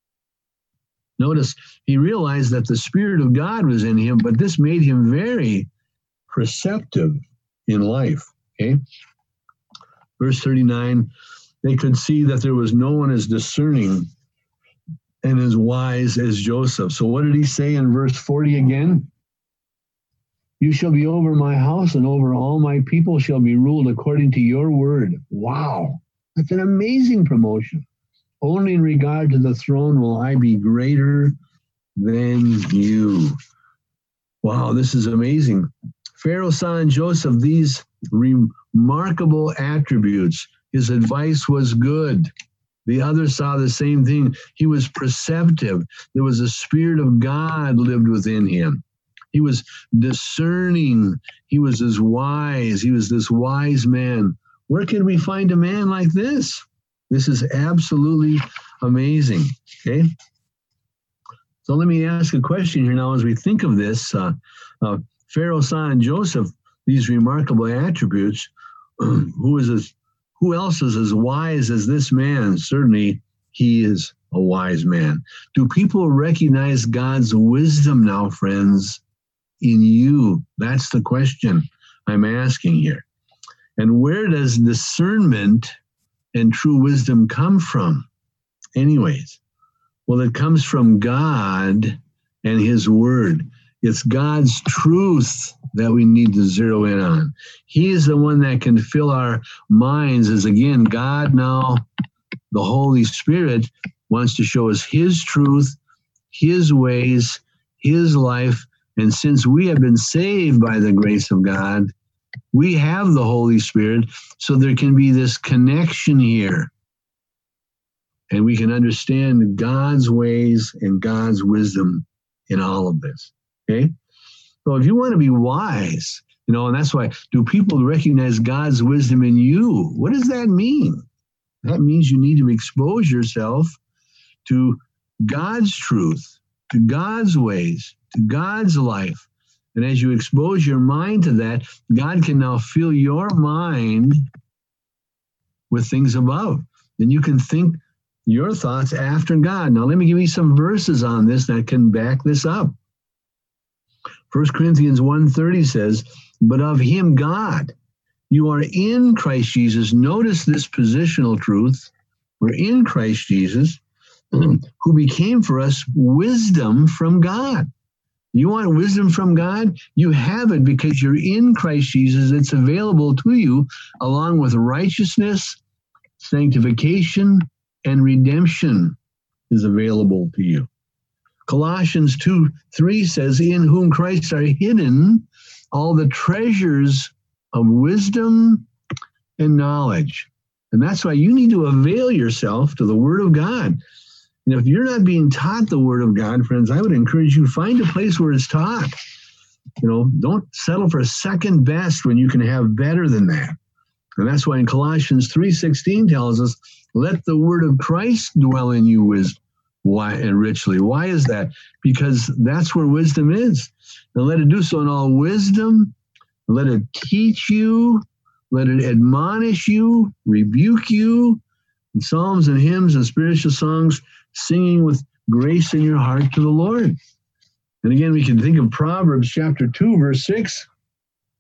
Notice, he realized that the Spirit of God was in him, but this made him very perceptive in life. Okay? Verse 39, they could see that there was no one as discerning and as wise as Joseph. So what did he say in verse 40 again? You shall be over my house, and over all my people shall be ruled according to your word. Wow, that's an amazing promotion. Only in regard to the throne will I be greater than you. Wow, this is amazing. Pharaoh saw in Joseph these remarkable attributes. His advice was good. The others saw the same thing. He was perceptive. There was a Spirit of God lived within him. He was discerning. He was as wise. He was this wise man. Where can we find a man like this? This is absolutely amazing. Okay? So let me ask a question here now as we think of this. Pharaoh saw in Joseph these remarkable attributes. Who else is as wise as this man? Certainly, he is a wise man. Do people recognize God's wisdom now, friends, in you? That's the question I'm asking here. And where does discernment and true wisdom come from? Anyways, well, it comes from God and his word. It's God's truth that we need to zero in on. He is the one that can fill our minds as, again, God now, the Holy Spirit, wants to show us his truth, his ways, his life. And since we have been saved by the grace of God, we have the Holy Spirit, so there can be this connection here. And we can understand God's ways and God's wisdom in all of this. Okay? So if you want to be wise, and that's why, do people recognize God's wisdom in you? What does that mean? That means you need to expose yourself to God's truth, to God's ways, to God's life. And as you expose your mind to that, God can now fill your mind with things above. Then you can think your thoughts after God. Now, let me give you some verses on this that can back this up. 1 Corinthians 1:30 says, but of him, God, you are in Christ Jesus. Notice this positional truth. We're in Christ Jesus, who became for us wisdom from God. You want wisdom from God? You have it because you're in Christ Jesus. It's available to you along with righteousness, sanctification, and redemption is available to you. Colossians 2:3 says, in whom Christ are hidden all the treasures of wisdom and knowledge. And that's why you need to avail yourself to the Word of God. And if you're not being taught the Word of God, friends, I would encourage you, find a place where it's taught. Don't settle for second best when you can have better than that. And that's why in Colossians 3:16 tells us, let the word of Christ dwell in you and richly. Why is that? Because that's where wisdom is. And let it do so in all wisdom. Let it teach you. Let it admonish you, rebuke you, in psalms and hymns and spiritual songs, singing with grace in your heart to the Lord. And again, we can think of Proverbs chapter 2, verse 6.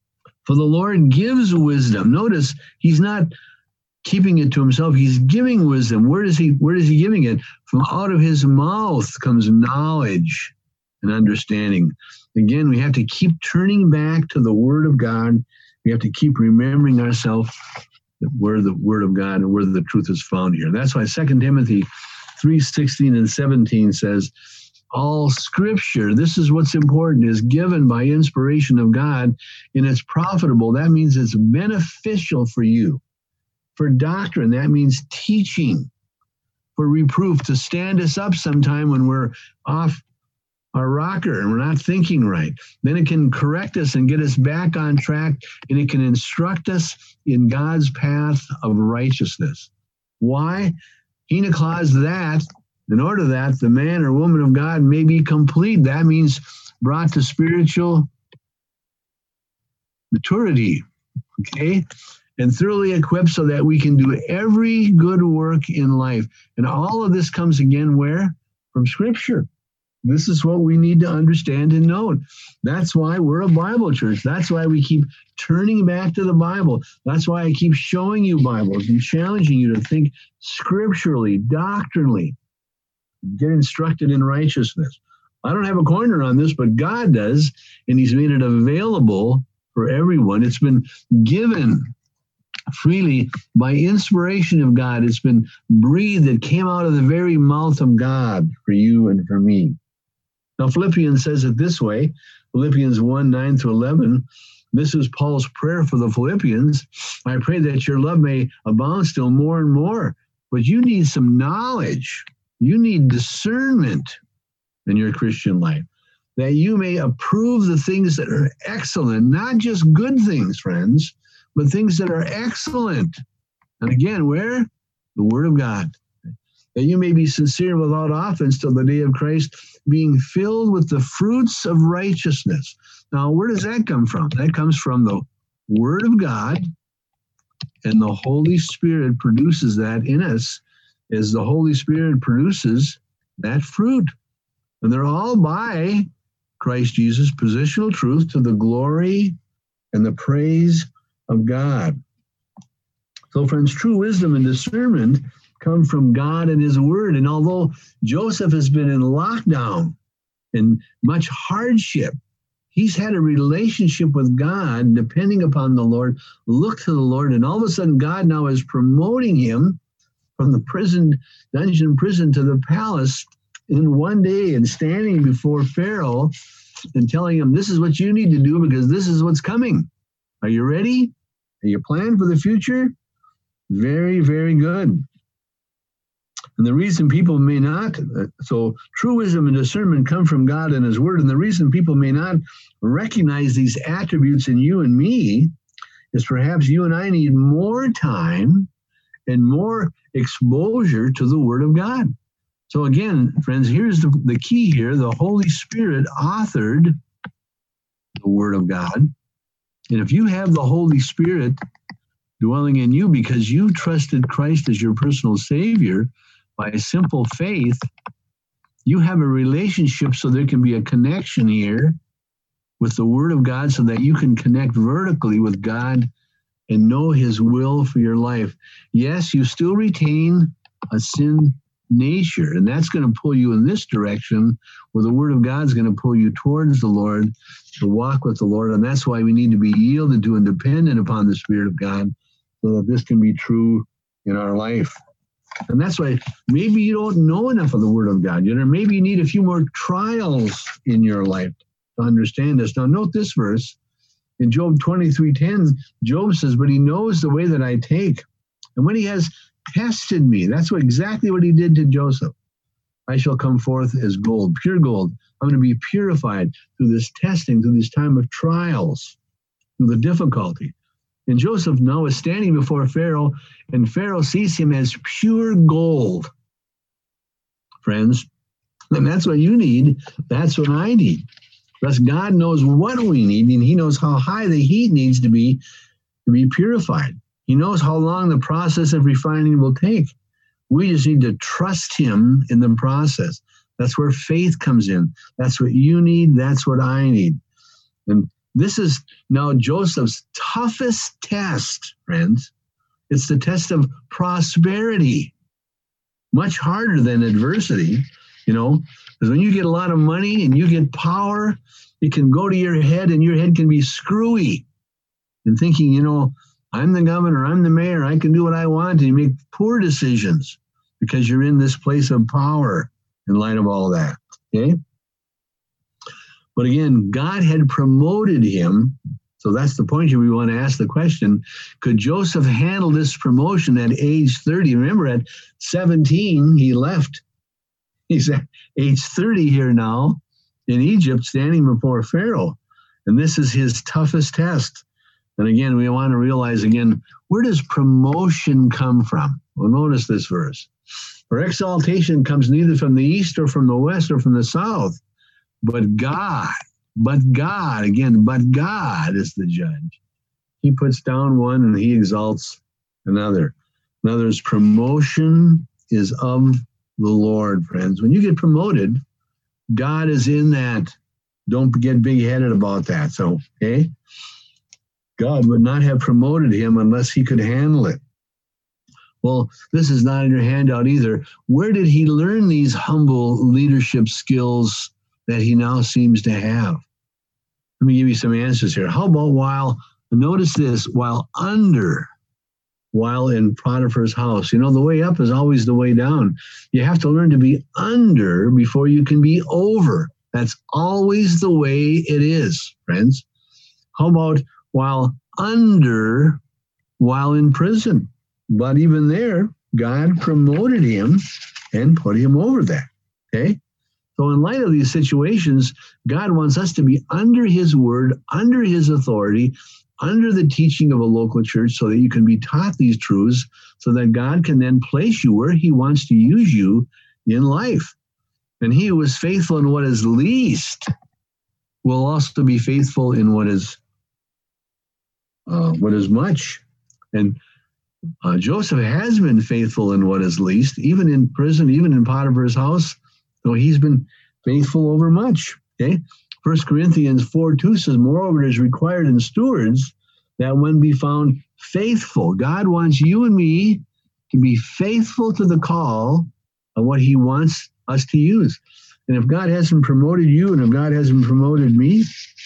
For the Lord gives wisdom. Notice he's not keeping it to himself. He's giving wisdom. Where is he giving it? From out of his mouth comes knowledge and understanding. Again, we have to keep turning back to the Word of God. We have to keep remembering ourselves that we're the Word of God and where the truth is found here. That's why 2 Timothy 3:16 and 17 says, all Scripture, this is what's important, is given by inspiration of God, and it's profitable. That means it's beneficial for you. For doctrine, that means teaching. For reproof, to stand us up sometime when we're off our rocker and we're not thinking right. Then it can correct us and get us back on track, and it can instruct us in God's path of righteousness. Why? Hina clause that, in order that the man or woman of God may be complete. That means brought to spiritual maturity, okay? And thoroughly equipped so that we can do every good work in life. And all of this comes again where? From Scripture. This is what we need to understand and know. That's why we're a Bible church. That's why we keep turning back to the Bible. That's why I keep showing you Bibles and challenging you to think scripturally, doctrinally, get instructed in righteousness. I don't have a corner on this, but God does, and he's made it available for everyone. It's been given freely by inspiration of God. It's been breathed. It came out of the very mouth of God for you and for me. Now, Philippians says it this way, Philippians 1:9-11. This is Paul's prayer for the Philippians. I pray that your love may abound still more and more. But you need some knowledge. You need discernment in your Christian life, that you may approve the things that are excellent, not just good things, friends, but things that are excellent. And again, where? The Word of God. That you may be sincere without offense till the day of Christ, being filled with the fruits of righteousness. Now, where does that come from? That comes from the Word of God, and the Holy Spirit produces that in us as the Holy Spirit produces that fruit. And they're all by Christ Jesus, positional truth to the glory and the praise of God. So, friends, true wisdom and discernment come from God and his Word. And although Joseph has been in lockdown and much hardship, he's had a relationship with God, depending upon the Lord, look to the Lord, and all of a sudden God now is promoting him from the dungeon prison to the palace in one day, and standing before Pharaoh and telling him, this is what you need to do because this is what's coming. Are you ready? Are you planning for the future? Very, very good. And the reason people may not, so true wisdom and discernment come from God and his Word, and the reason people may not recognize these attributes in you and me is perhaps you and I need more time and more exposure to the Word of God. So again, friends, here's the key here. The Holy Spirit authored the Word of God. And if you have the Holy Spirit dwelling in you because you trusted Christ as your personal Savior by simple faith, you have a relationship, so there can be a connection here with the Word of God so that you can connect vertically with God and know his will for your life. Yes, you still retain a sin nature, and that's going to pull you in this direction where the Word of God is going to pull you towards the Lord to walk with the Lord. And that's why we need to be yielded to and dependent upon the Spirit of God so that this can be true in our life. And that's why maybe you don't know enough of the Word of God yet, or maybe you need a few more trials in your life to understand this. Now, note this verse. In Job 23:10, Job says, but he knows the way that I take. And when he has tested me, that's exactly what he did to Joseph. I shall come forth as gold, pure gold. I'm going to be purified through this testing, through this time of trials, through the difficulty. And Joseph now is standing before Pharaoh, and Pharaoh sees him as pure gold. Friends, and that's what you need. That's what I need. Thus, God knows what we need, and he knows how high the heat needs to be purified. He knows how long the process of refining will take. We just need to trust him in the process. That's where faith comes in. That's what you need. That's what I need. And This is now Joseph's toughest test, friends. It's the test of prosperity. Much harder than adversity, because when you get a lot of money and you get power, it can go to your head and your head can be screwy and thinking, I'm the governor, I'm the mayor, I can do what I want, and you make poor decisions because you're in this place of power in light of all that, okay? But again, God had promoted him, so that's the point here. We want to ask the question, could Joseph handle this promotion at age 30? Remember, at 17, he left. He's at age 30 here now in Egypt, standing before Pharaoh, and this is his toughest test. And again, we want to realize again, where does promotion come from? Well, notice this verse. For exaltation comes neither from the east or from the west or from the south, but God is the judge. He puts down one and he exalts another. In other words, promotion is of the Lord, friends. When you get promoted, God is in that. Don't get big-headed about that. So, okay? God would not have promoted him unless he could handle it. Well, this is not in your handout either. Where did he learn these humble leadership skills that he now seems to have? Let me give you some answers here. How about while in Potiphar's house? The way up is always the way down. You have to learn to be under before you can be over. That's always the way it is, friends. How about while in prison? But even there, God promoted him and put him over that, okay? So in light of these situations, God wants us to be under his word, under his authority, under the teaching of a local church so that you can be taught these truths so that God can then place you where he wants to use you in life. And he who is faithful in what is least will also be faithful in what is much. And Joseph has been faithful in what is least, even in prison, even in Potiphar's house. So he's been faithful over much. Okay. 1 Corinthians 4:2 says, moreover, it is required in stewards that one be found faithful. God wants you and me to be faithful to the call of what he wants us to use. And if God hasn't promoted you and if God hasn't promoted me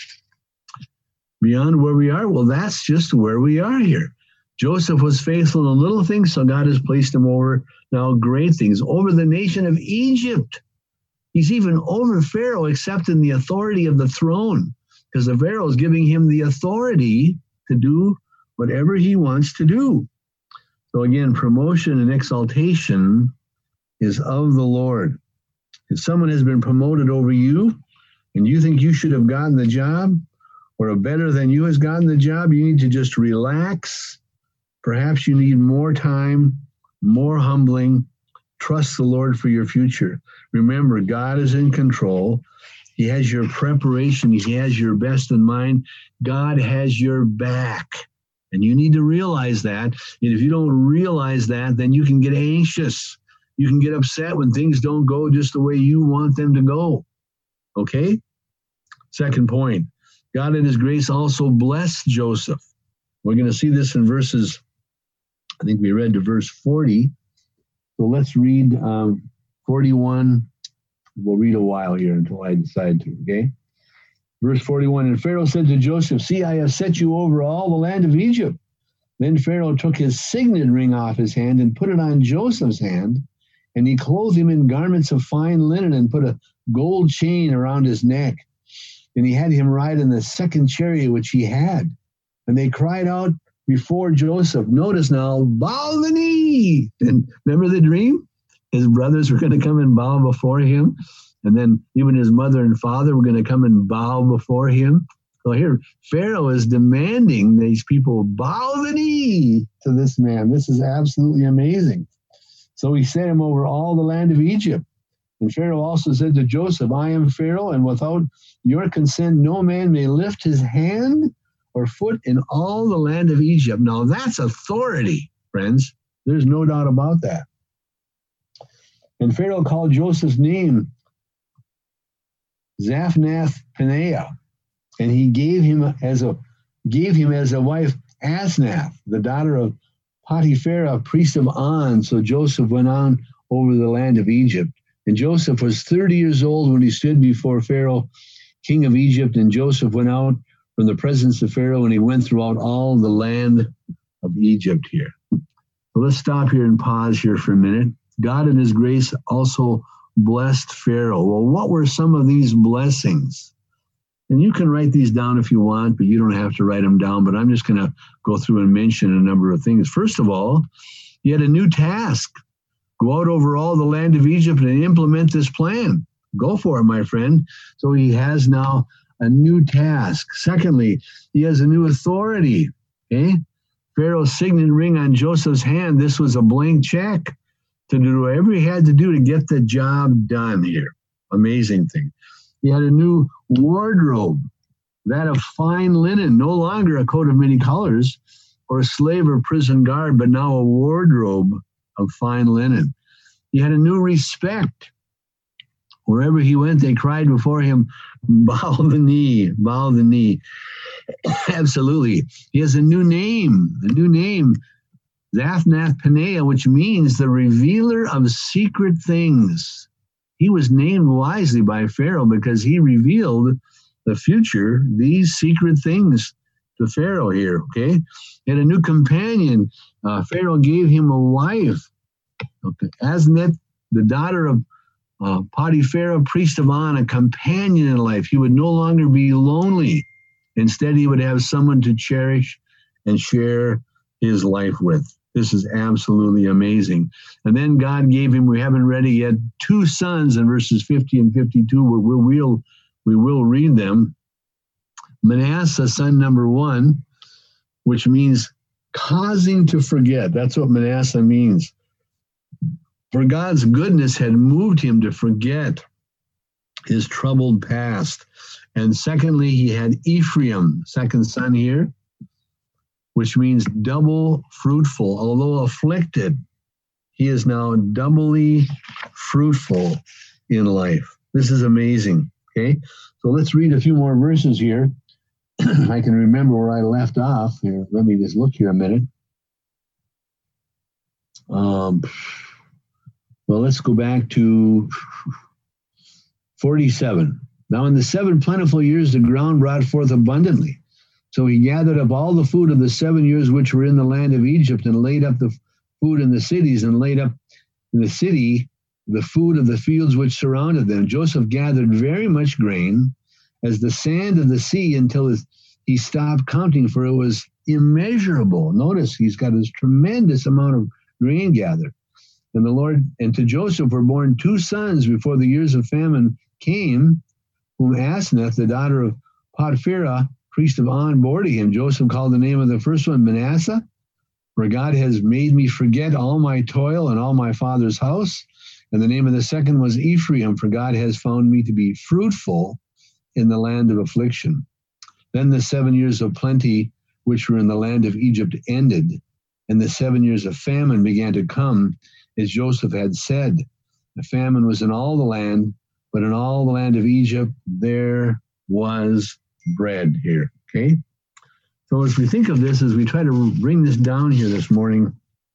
beyond where we are, well, that's just where we are here. Joseph was faithful in little things, so God has placed him over now great things, over the nation of Egypt. He's even over Pharaoh, accepting the authority of the throne, because the Pharaoh is giving him the authority to do whatever he wants to do. So again, promotion and exaltation is of the Lord. If someone has been promoted over you and you think you should have gotten the job, or a better than you has gotten the job, you need to just relax. Perhaps you need more time, more humbling. Trust the Lord for your future. Remember, God is in control. He has your preparation. He has your best in mind. God has your back. And you need to realize that. And if you don't realize that, then you can get anxious. You can get upset when things don't go just the way you want them to go. Okay? Second point, God in his grace also blessed Joseph. We're going to see this in verses, I think we read to verse 40. So let's read 41. We'll read a while here until I decide to, okay? Verse 41, and Pharaoh said to Joseph, see, I have set you over all the land of Egypt. Then Pharaoh took his signet ring off his hand and put it on Joseph's hand, and he clothed him in garments of fine linen and put a gold chain around his neck. And he had him ride in the second chariot which he had. And they cried out before Joseph, notice now, bow the knee. And remember the dream? His brothers were going to come and bow before him. And then even his mother and father were going to come and bow before him. So here, Pharaoh is demanding these people bow the knee to this man. This is absolutely amazing. So he set him over all the land of Egypt. And Pharaoh also said to Joseph, I am Pharaoh, and without your consent, no man may lift his hand or foot in all the land of Egypt. Now that's authority, friends. There's no doubt about that. And Pharaoh called Joseph's name Zaphnath-Paneah, and he gave him as a wife Asnath, the daughter of Potiphera, priest of On. So Joseph went on over the land of Egypt. And Joseph was 30 years old when he stood before Pharaoh, king of Egypt. And Joseph went out from the presence of Pharaoh, and he went throughout all the land of Egypt here. So let's stop here and pause here for a minute. God in his grace also blessed Pharaoh. Well, what were some of these blessings? And you can write these down if you want, but you don't have to write them down. But I'm just going to go through and mention a number of things. First of all, he had a new task. Go out over all the land of Egypt and implement this plan. Go for it, my friend. So he has now a new task. Secondly, he has a new authority. Okay? Pharaoh's signet ring on Joseph's hand, this was a blank check to do whatever he had to do to get the job done here. Amazing thing. He had a new wardrobe, that of fine linen, no longer a coat of many colors or a slave or prison guard, but now a wardrobe of fine linen. He had a new respect. Wherever he went, they cried before him, bow the knee, bow the knee. Absolutely. He has a new name, Zaphnath-Paneah, which means the revealer of secret things. He was named wisely by Pharaoh because he revealed the future, these secret things to Pharaoh here, okay? He had a new companion. Pharaoh gave him a wife, okay? Asnath, the daughter of Potiphera, priest of On, a companion in life. He would no longer be lonely. Instead, he would have someone to cherish and share his life with. This is absolutely amazing. And then God gave him, we haven't read it yet, 2 sons in verses 50 and 52. We will read them. Manasseh, son number 1, which means causing to forget. That's what Manasseh means. For God's goodness had moved him to forget his troubled past. And secondly, he had Ephraim, second son here, which means double fruitful. Although afflicted, he is now doubly fruitful in life. This is amazing, okay? So let's read a few more verses here. I can remember where I left off. Here, let me just look here a minute. Well, let's go back to 47. Now in the 7 plentiful years, the ground brought forth abundantly. So he gathered up all the food of the 7 years which were in the land of Egypt, and laid up the food in the cities, and laid up in the city the food of the fields which surrounded them. Joseph gathered very much grain, as the sand of the sea, until he stopped counting, for it was immeasurable. Notice he's got this tremendous amount of grain gathered. And to Joseph were born 2 sons before the years of famine came, whom Asnath, the daughter of Potiphera, priest of On, bore to him. Joseph called the name of the first one Manasseh, for God has made me forget all my toil and all my father's house. And the name of the second was Ephraim, for God has found me to be fruitful in the land of affliction. Then the 7 years of plenty which were in the land of Egypt ended, and the 7 years of famine began to come, as Joseph had said. The famine was in all the land, but in all the land of Egypt there was bread here, okay? So as we think of this, as we try to bring this down here this morning,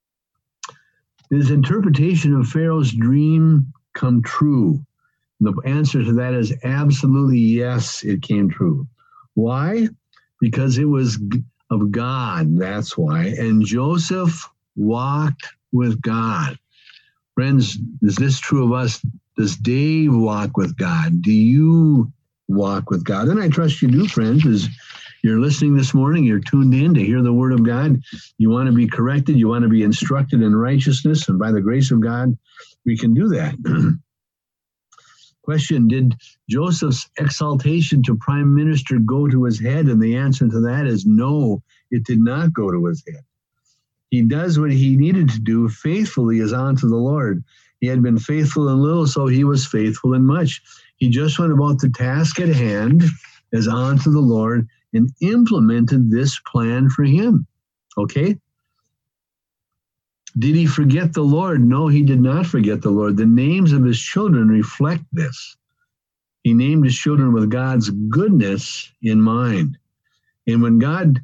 is interpretation of Pharaoh's dream come true? And the answer to that is absolutely yes, it came true. Why? Because it was of God, that's why. And Joseph walked with God. Friends, is this true of us? Does Dave walk with God? Do you walk with God? And I trust you do, friends, as you're listening this morning, you're tuned in to hear the word of God. You want to be corrected. You want to be instructed in righteousness. And by the grace of God, we can do that. Question, did Joseph's exaltation to prime minister go to his head? And the answer to that is no, it did not go to his head. He does what he needed to do faithfully as unto the Lord. He had been faithful in little, so he was faithful in much. He just went about the task at hand as unto the Lord and implemented this plan for him. Okay? Did he forget the Lord? No, he did not forget the Lord. The names of his children reflect this. He named his children with God's goodness in mind. And when God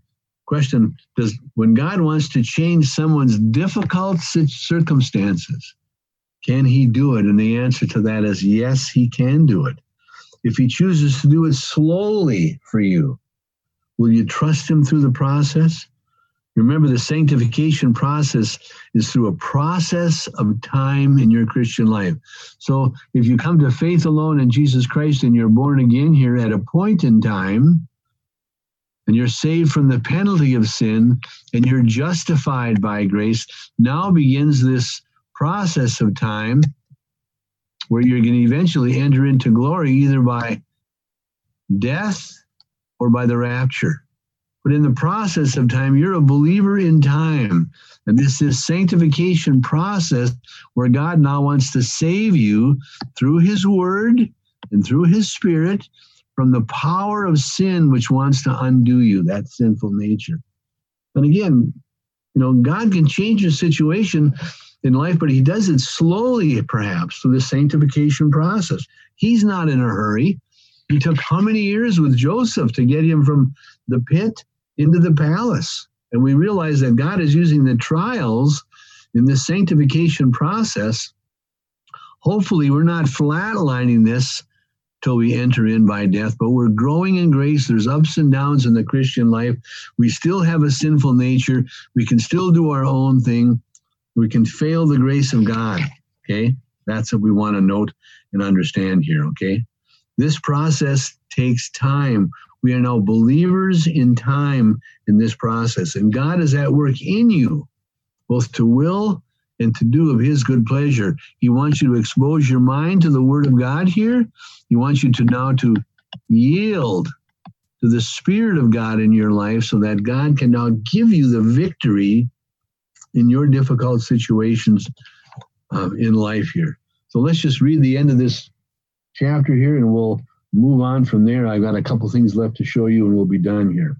wants to change someone's difficult circumstances, can he do it? And the answer to that is yes, he can do it. If he chooses to do it slowly for you, will you trust him through the process? Remember, the sanctification process is through a process of time in your Christian life. So if you come to faith alone in Jesus Christ and you're born again here at a point in time, and you're saved from the penalty of sin, and you're justified by grace, now begins this process of time where you're going to eventually enter into glory either by death or by the rapture. But in the process of time, you're a believer in time. And this is sanctification process where God now wants to save you through his word and through his spirit from the power of sin, which wants to undo you, that sinful nature. And again, God can change your situation in life, but he does it slowly, perhaps, through the sanctification process. He's not in a hurry. He took how many years with Joseph to get him from the pit into the palace? And we realize that God is using the trials in this sanctification process. Hopefully, we're not flatlining this till we enter in by death, but we're growing in grace. There's ups and downs in the Christian life. We still have a sinful nature. We can still do our own thing. We can fail the grace of God, okay? That's what we want to note and understand here, okay? This process takes time. We are now believers in time in this process, and God is at work in you, both to will and to do of his good pleasure. He wants you to expose your mind to the word of God here. He wants you to now to yield to the Spirit of God in your life so that God can now give you the victory in your difficult situations in life here. So let's just read the end of this chapter here and we'll move on from there. I've got a couple things left to show you and we'll be done here.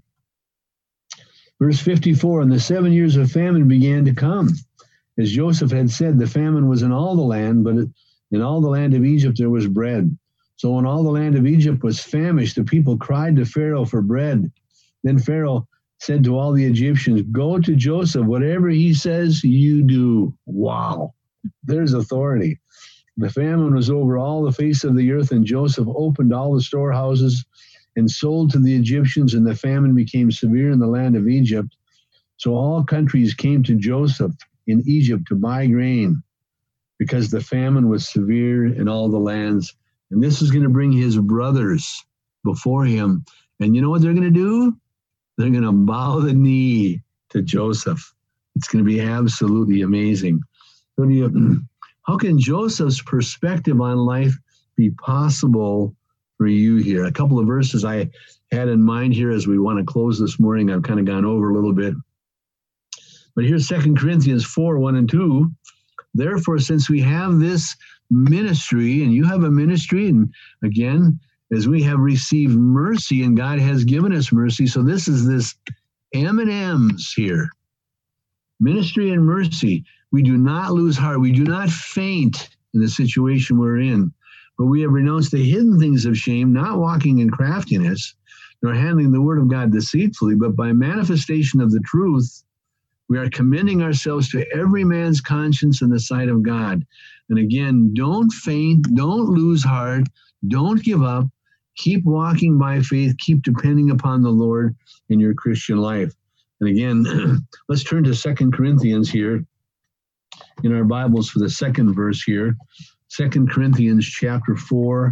Verse 54, and the 7 years of famine began to come. As Joseph had said, the famine was in all the land, but in all the land of Egypt there was bread. So when all the land of Egypt was famished, the people cried to Pharaoh for bread. Then Pharaoh said to all the Egyptians, go to Joseph, whatever he says, you do. Wow, there's authority. The famine was over all the face of the earth, and Joseph opened all the storehouses and sold to the Egyptians, and the famine became severe in the land of Egypt. So all countries came to Joseph in Egypt to buy grain because the famine was severe in all the lands. And this is going to bring his brothers before him. And you know what they're going to do? They're going to bow the knee to Joseph. It's going to be absolutely amazing. So how can Joseph's perspective on life be possible for you here? A couple of verses I had in mind here as we want to close this morning. I've kind of gone over a little bit. But here's 2 Corinthians 4, 1 and 2. Therefore, since we have this ministry, and you have a ministry, and again, as we have received mercy, and God has given us mercy, so this is this M&Ms here. Ministry and mercy. We do not lose heart. We do not faint in the situation we're in, but we have renounced the hidden things of shame, not walking in craftiness, nor handling the word of God deceitfully, but by manifestation of the truth, we are commending ourselves to every man's conscience in the sight of God. And again, don't faint, don't lose heart, don't give up. Keep walking by faith, keep depending upon the Lord in your Christian life. And again, let's turn to 2 Corinthians here in our Bibles for the second verse here. 2 Corinthians chapter 4,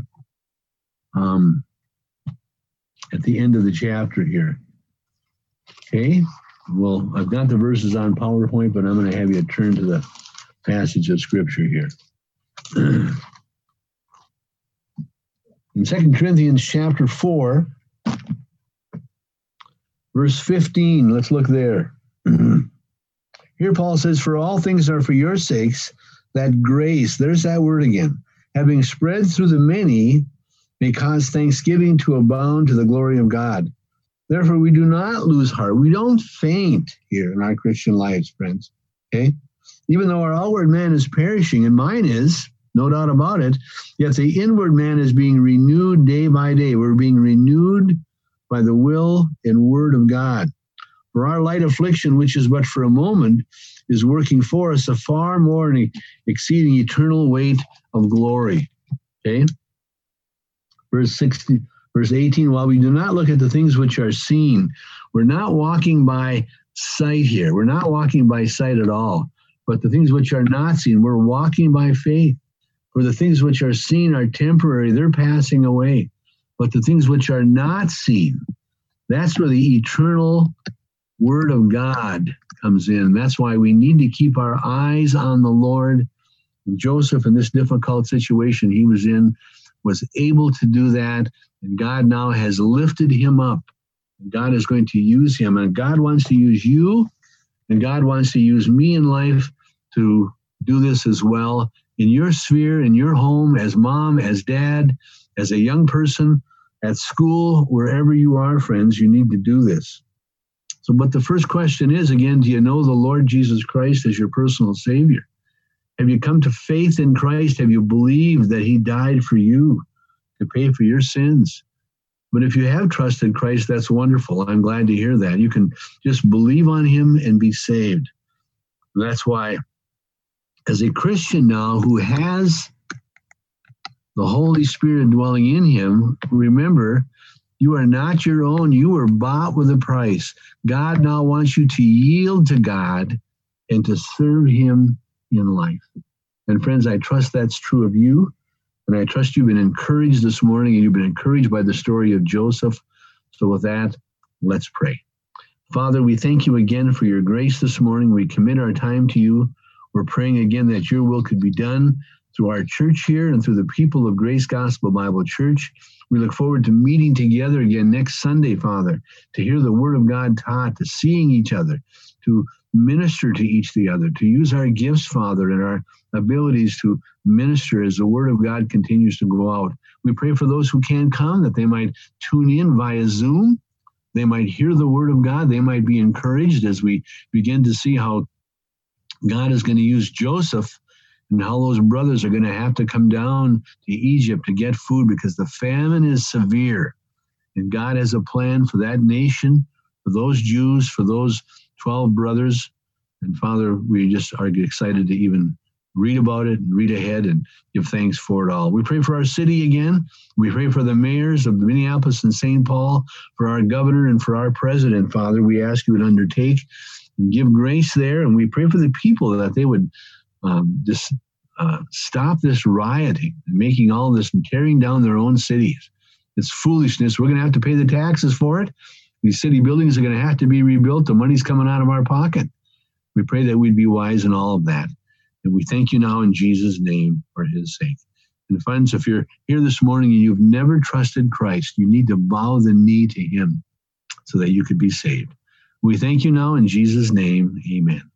at the end of the chapter here. Okay, well, I've got the verses on PowerPoint, but I'm going to have you turn to the passage of Scripture here. In 2 Corinthians chapter 4, verse 15, let's look there. Here Paul says, for all things are for your sakes, that grace, there's that word again, having spread through the many, may cause thanksgiving to abound to the glory of God. Therefore, we do not lose heart. We don't faint here in our Christian lives, friends. Okay? Even though our outward man is perishing, and mine is, no doubt about it. Yet the inward man is being renewed day by day. We're being renewed by the will and word of God. For our light affliction, which is but for a moment, is working for us a far more and exceeding eternal weight of glory. Okay? Verse 18, while we do not look at the things which are seen, we're not walking by sight here. We're not walking by sight at all. But the things which are not seen, we're walking by faith. For the things which are seen are temporary, they're passing away. But the things which are not seen, that's where the eternal Word of God comes in. That's why we need to keep our eyes on the Lord. And Joseph, in this difficult situation he was in, was able to do that. And God now has lifted him up. And God is going to use him. And God wants to use you. And God wants to use me in life to do this as well. In your sphere, in your home, as mom, as dad, as a young person, at school, wherever you are, friends, you need to do this. So, but the first question is, again, do you know the Lord Jesus Christ as your personal Savior? Have you come to faith in Christ? Have you believed that he died for you to pay for your sins? But if you have trusted Christ, that's wonderful. I'm glad to hear that. You can just believe on him and be saved. That's why, as a Christian now who has the Holy Spirit dwelling in him, remember, you are not your own. You were bought with a price. God now wants you to yield to God and to serve him in life. And friends, I trust that's true of you. And I trust you've been encouraged this morning, and you've been encouraged by the story of Joseph. So with that, let's pray. Father, we thank you again for your grace this morning. We commit our time to you. We're praying again that your will could be done through our church here and through the people of Grace Gospel Bible Church. We look forward to meeting together again next Sunday, Father, to hear the Word of God taught, to seeing each other, to minister to each the other, to use our gifts, Father, and our abilities to minister as the Word of God continues to go out. We pray for those who can't come, that they might tune in via Zoom. They might hear the Word of God. They might be encouraged as we begin to see how God is going to use Joseph and how those brothers are going to have to come down to Egypt to get food because the famine is severe. And God has a plan for that nation, for those Jews, for those 12 brothers. And Father, we just are excited to even read about it and read ahead and give thanks for it all. We pray for our city again. We pray for the mayors of Minneapolis and St. Paul, for our governor and for our president, Father. We ask you to undertake and give grace there. And we pray for the people that they would stop this rioting and making all this and tearing down their own cities. It's foolishness. We're going to have to pay the taxes for it. These city buildings are going to have to be rebuilt. The money's coming out of our pocket. We pray that we'd be wise in all of that. And we thank you now in Jesus' name for his sake. And friends, if you're here this morning and you've never trusted Christ, you need to bow the knee to him so that you could be saved. We thank you now in Jesus' name. Amen.